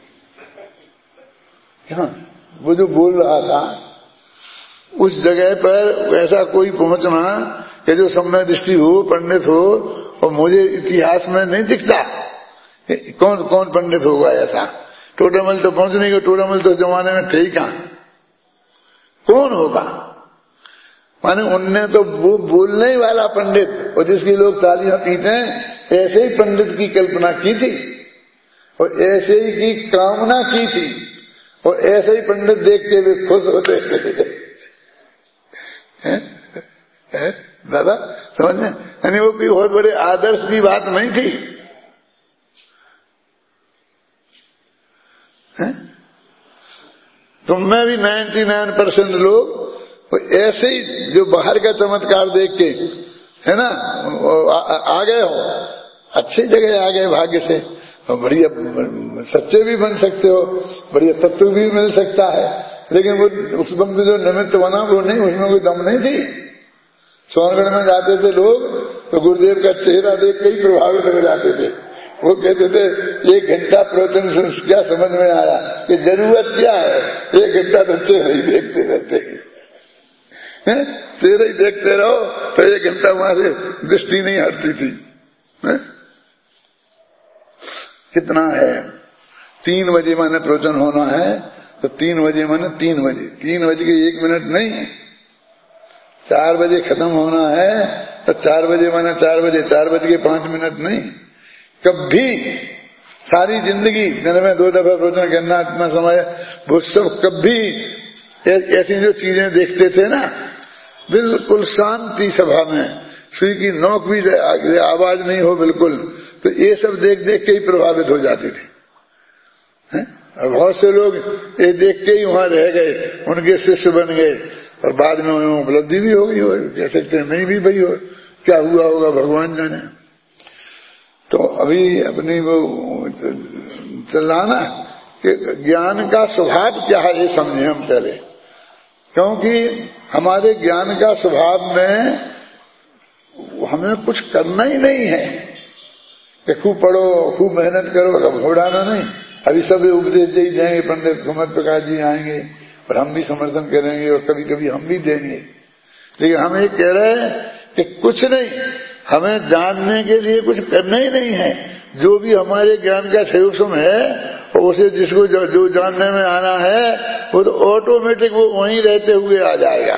हाँ, वो जो बोल रहा था उस जगह पर वैसा कोई पहुंचना कि जो समय दृष्टि हो, पंडित हो, और मुझे इतिहास में नहीं दिखता कौन कौन पंडित होगा ऐसा। टोडामल तो पहुंचने के, टोडामल तो जमाने में थे ही कहां, कौन होगा? माने उनने तो वो बोलने ही वाला पंडित, और जिसकी लोग तालियां पीटे, ऐसे ही पंडित की कल्पना की थी, और ऐसे ही की कामना की थी, और ऐसे ही पंडित देख के वे खुश होते हैं दादा, समझे? यानी वो कोई बहुत बड़े आदर्श की बात नहीं थी, है? तुम में भी निन्यानवे परसेंट लोग ऐसे ही जो बाहर का चमत्कार देख के, है ना, आ, आ गए हो, अच्छी जगह आ गए भाग्य से, बढ़िया सच्चे भी बन सकते हो, बढ़िया तत्व भी मिल सकता है, लेकिन वो उस वक्त जो निमित्त बना वो नहीं, उसमें कोई दम नहीं थी। सोनगढ़ में जाते थे लोग तो गुरुदेव का चेहरा देख के ही प्रभावित हो जाते थे। वो कहते थे एक घंटा प्रवचन सुन क्या समझ में आया कि जरूरत क्या है, एक घंटा तो चेहरा ही देखते रहते हैं, चेहरा ही देखते रहो, तो एक घंटा वहां से दृष्टि नहीं हटती थी। है? कितना है, तीन बजे माने प्रवचन होना है, तो तीन बजे माने तीन बजे, तीन बजे के एक मिनट नहीं, चार बजे खत्म होना है तो चार बजे माने चार बजे, चार बजे के पांच मिनट नहीं। कभी सारी जिंदगी दिन में दो दफा प्रवचन करना, इतना समय, वो सब कभी ऐसी जो चीजें देखते थे ना, बिल्कुल शांति सभा में, सुई की नोक भी आवाज नहीं हो बिल्कुल, तो ये सब देख देख के ही प्रभावित हो जाते थे। हैं? और बहुत से लोग ये देख के ही वहां रह गए, उनके शिष्य बन गए, और बाद में उन्हें उपलब्धि भी हो गई हो, कह सकते हैं नहीं भी भाई हो, क्या हुआ होगा भगवान जाने। तो अभी अपनी वो चलाना कि ज्ञान का स्वभाव क्या है ये समझे हम पहले, क्योंकि हमारे ज्ञान का स्वभाव में हमें कुछ करना ही नहीं है कि खूब पढ़ो खूब मेहनत करो, अब घोड़ाना नहीं। अभी सब उपदेश दे ही जाएंगे, पंडित सुमत प्रकाश जी आएंगे और हम भी समर्थन करेंगे और कभी कभी हम भी देंगे, लेकिन हम ये कह रहे हैं कि कुछ नहीं, हमें जानने के लिए कुछ करना ही नहीं है। जो भी हमारे ज्ञान का सूक्ष्म है और उसे जिसको जो, जो जानने में आना है वो तो ऑटोमेटिक वो वहीं रहते हुए आ जाएगा।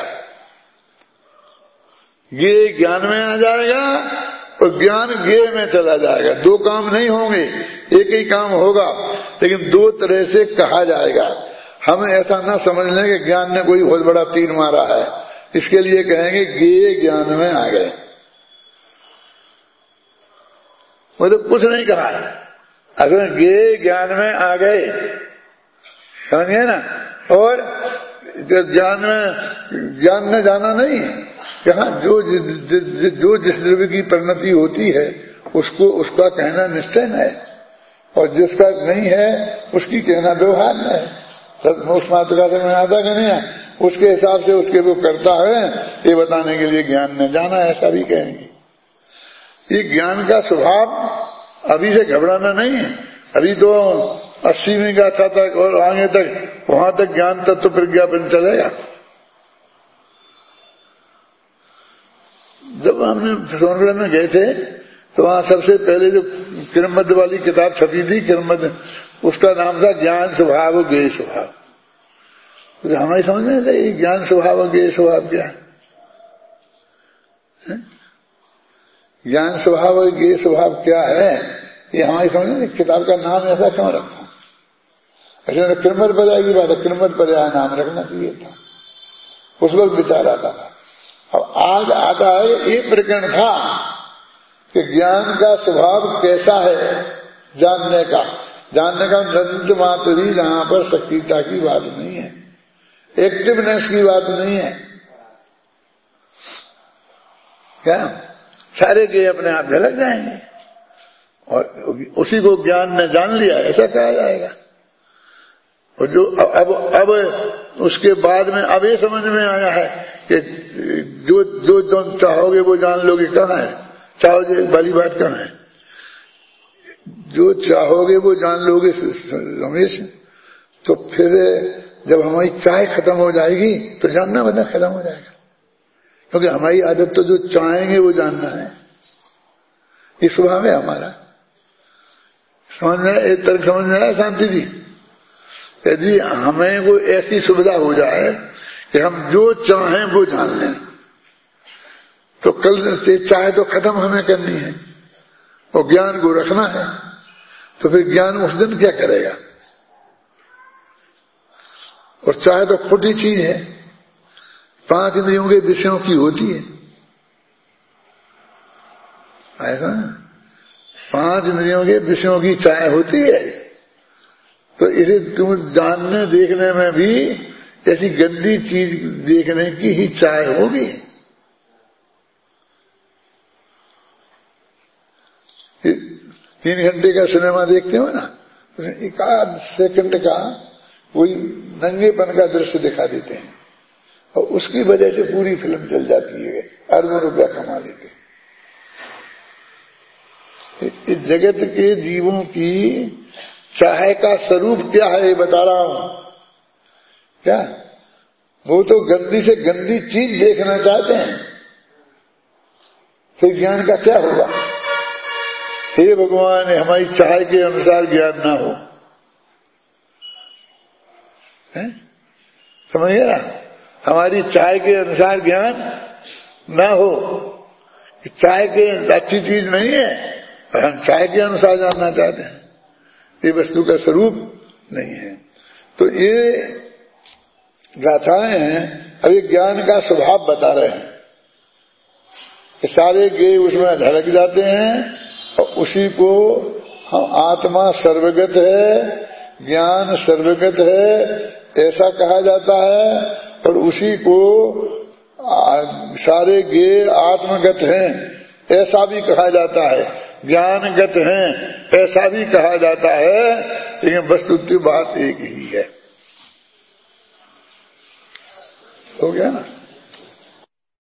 ये ज्ञान में आ जाएगा और ज्ञान गे में चला जाएगा। दो काम नहीं होंगे, एक ही काम होगा, लेकिन दो तरह से कहा जाएगा। हम ऐसा ना समझ लें कि ज्ञान ने कोई बहुत बड़ा तीर मारा है, इसके लिए कहेंगे गे ज्ञान में आ गए। वो तो कुछ नहीं कहा, अगर गे ज्ञान में आ गए, समझिए ना। और ज्ञान में ज्ञान ने जाना नहीं, यहाँ जो जो जिस द्रव्य की परिणति होती है उसको उसका कहना निश्चय है, और जिसका नहीं है उसकी कहना व्यवहार है। मोक्ष मात्र का में आता कि नहीं है, उसके हिसाब से उसके वो करता है, ये बताने के लिए ज्ञान ने जाना, ऐसा भी कहेंगे। ये ज्ञान का स्वभाव अभी से घबराना नहीं है। अभी तो अस्सीवीं गाथा तक और आगे तक वहां तक ज्ञान तत्व प्रज्ञापन चलेगा। जब हमने सोनगढ़ में गए थे तो वहां सबसे पहले जो किरमद वाली किताब छपी थी, किरमद, उसका नाम था ज्ञान स्वभाव ज्ञेय स्वभाव। तो हमें समझ में आता है ज्ञान स्वभाव ज्ञेय स्वभाव क्या है? ज्ञान स्वभाव और ज्ञेय स्वभाव क्या है, ये हमारी समझ में, किताब का नाम ऐसा क्यों रखा? अच्छा, किरमद पर्याय की बात है, किरमद पर्याय नाम रखना चाहिए था, उस वक्त विचार आता था। अब आज आता है, एक प्रकरण था कि ज्ञान का स्वभाव कैसा है, जानने का जानने का निरंतर मात्र ही, जहां पर सक्रियता की बात नहीं है, एक्टिवनेस की बात नहीं है। क्या सारे के अपने आप झलक जाएंगे और उसी को ज्ञान ने जान लिया, ऐसा कहा जाएगा। और जो अब अब उसके बाद में अब ये समझ में आया है कि जो जो जो चाहोगे वो जान लोगे, कहाँ है चाहोगे वाली बात, कहाँ है? जो चाहोगे वो जान लोगे रमेश, तो फिर जब हमारी चाह खत्म हो जाएगी तो जानना बदना खत्म हो जाएगा, क्योंकि हमारी आदत तो जो चाहेंगे वो जानना है, ये स्वभाव है हमारा। समझ में एक तरह समझ में आया शांति जी? यदि हमें कोई ऐसी सुविधा हो जाए कि हम जो चाहें वो जान लें, तो कल से चाहे तो खत्म हमें करनी है और ज्ञान को रखना है, तो फिर ज्ञान उस दिन क्या करेगा? और चाहे तो खोटी चीज है, पांच इंद्रियों के विषयों की होती है, ऐसा पांच इंद्रियों के विषयों की चाह होती है, तो इसे तुम जानने देखने में भी ऐसी गंदी चीज देखने की ही चाह होगी। तीन घंटे का सिनेमा देखते हो ना, तो एक आध सेकंड का कोई नंगेपन का दृश्य दिखा देते हैं और उसकी वजह से पूरी फिल्म चल जाती है, अरबों रुपया कमा लेते हैं। इस जगत के जीवों की चाह का स्वरूप क्या है ये बता रहा हूं। क्या वो तो गंदी से गंदी चीज देखना चाहते हैं, फिर ज्ञान का क्या होगा? हे भगवान, हमारी चाह के अनुसार ज्ञान ना हो, समझिए ना, हमारी चाह के अनुसार ज्ञान ना हो, चाह के अच्छी चीज नहीं है, हम चाह के अनुसार जानना चाहते हैं, ये वस्तु का स्वरूप नहीं है। तो ये गाथाएं हैं, अभी ज्ञान का स्वभाव बता रहे हैं कि सारे गे उसमें झलक जाते हैं और उसी को हम आत्मा सर्वगत है, ज्ञान सर्वगत है ऐसा कहा जाता है, और उसी को सारे गे आत्मगत हैं ऐसा भी कहा जाता है, ज्ञानगत हैं ऐसा भी कहा जाता है, लेकिन वस्तुतः बात एक ही है। हो गया ना?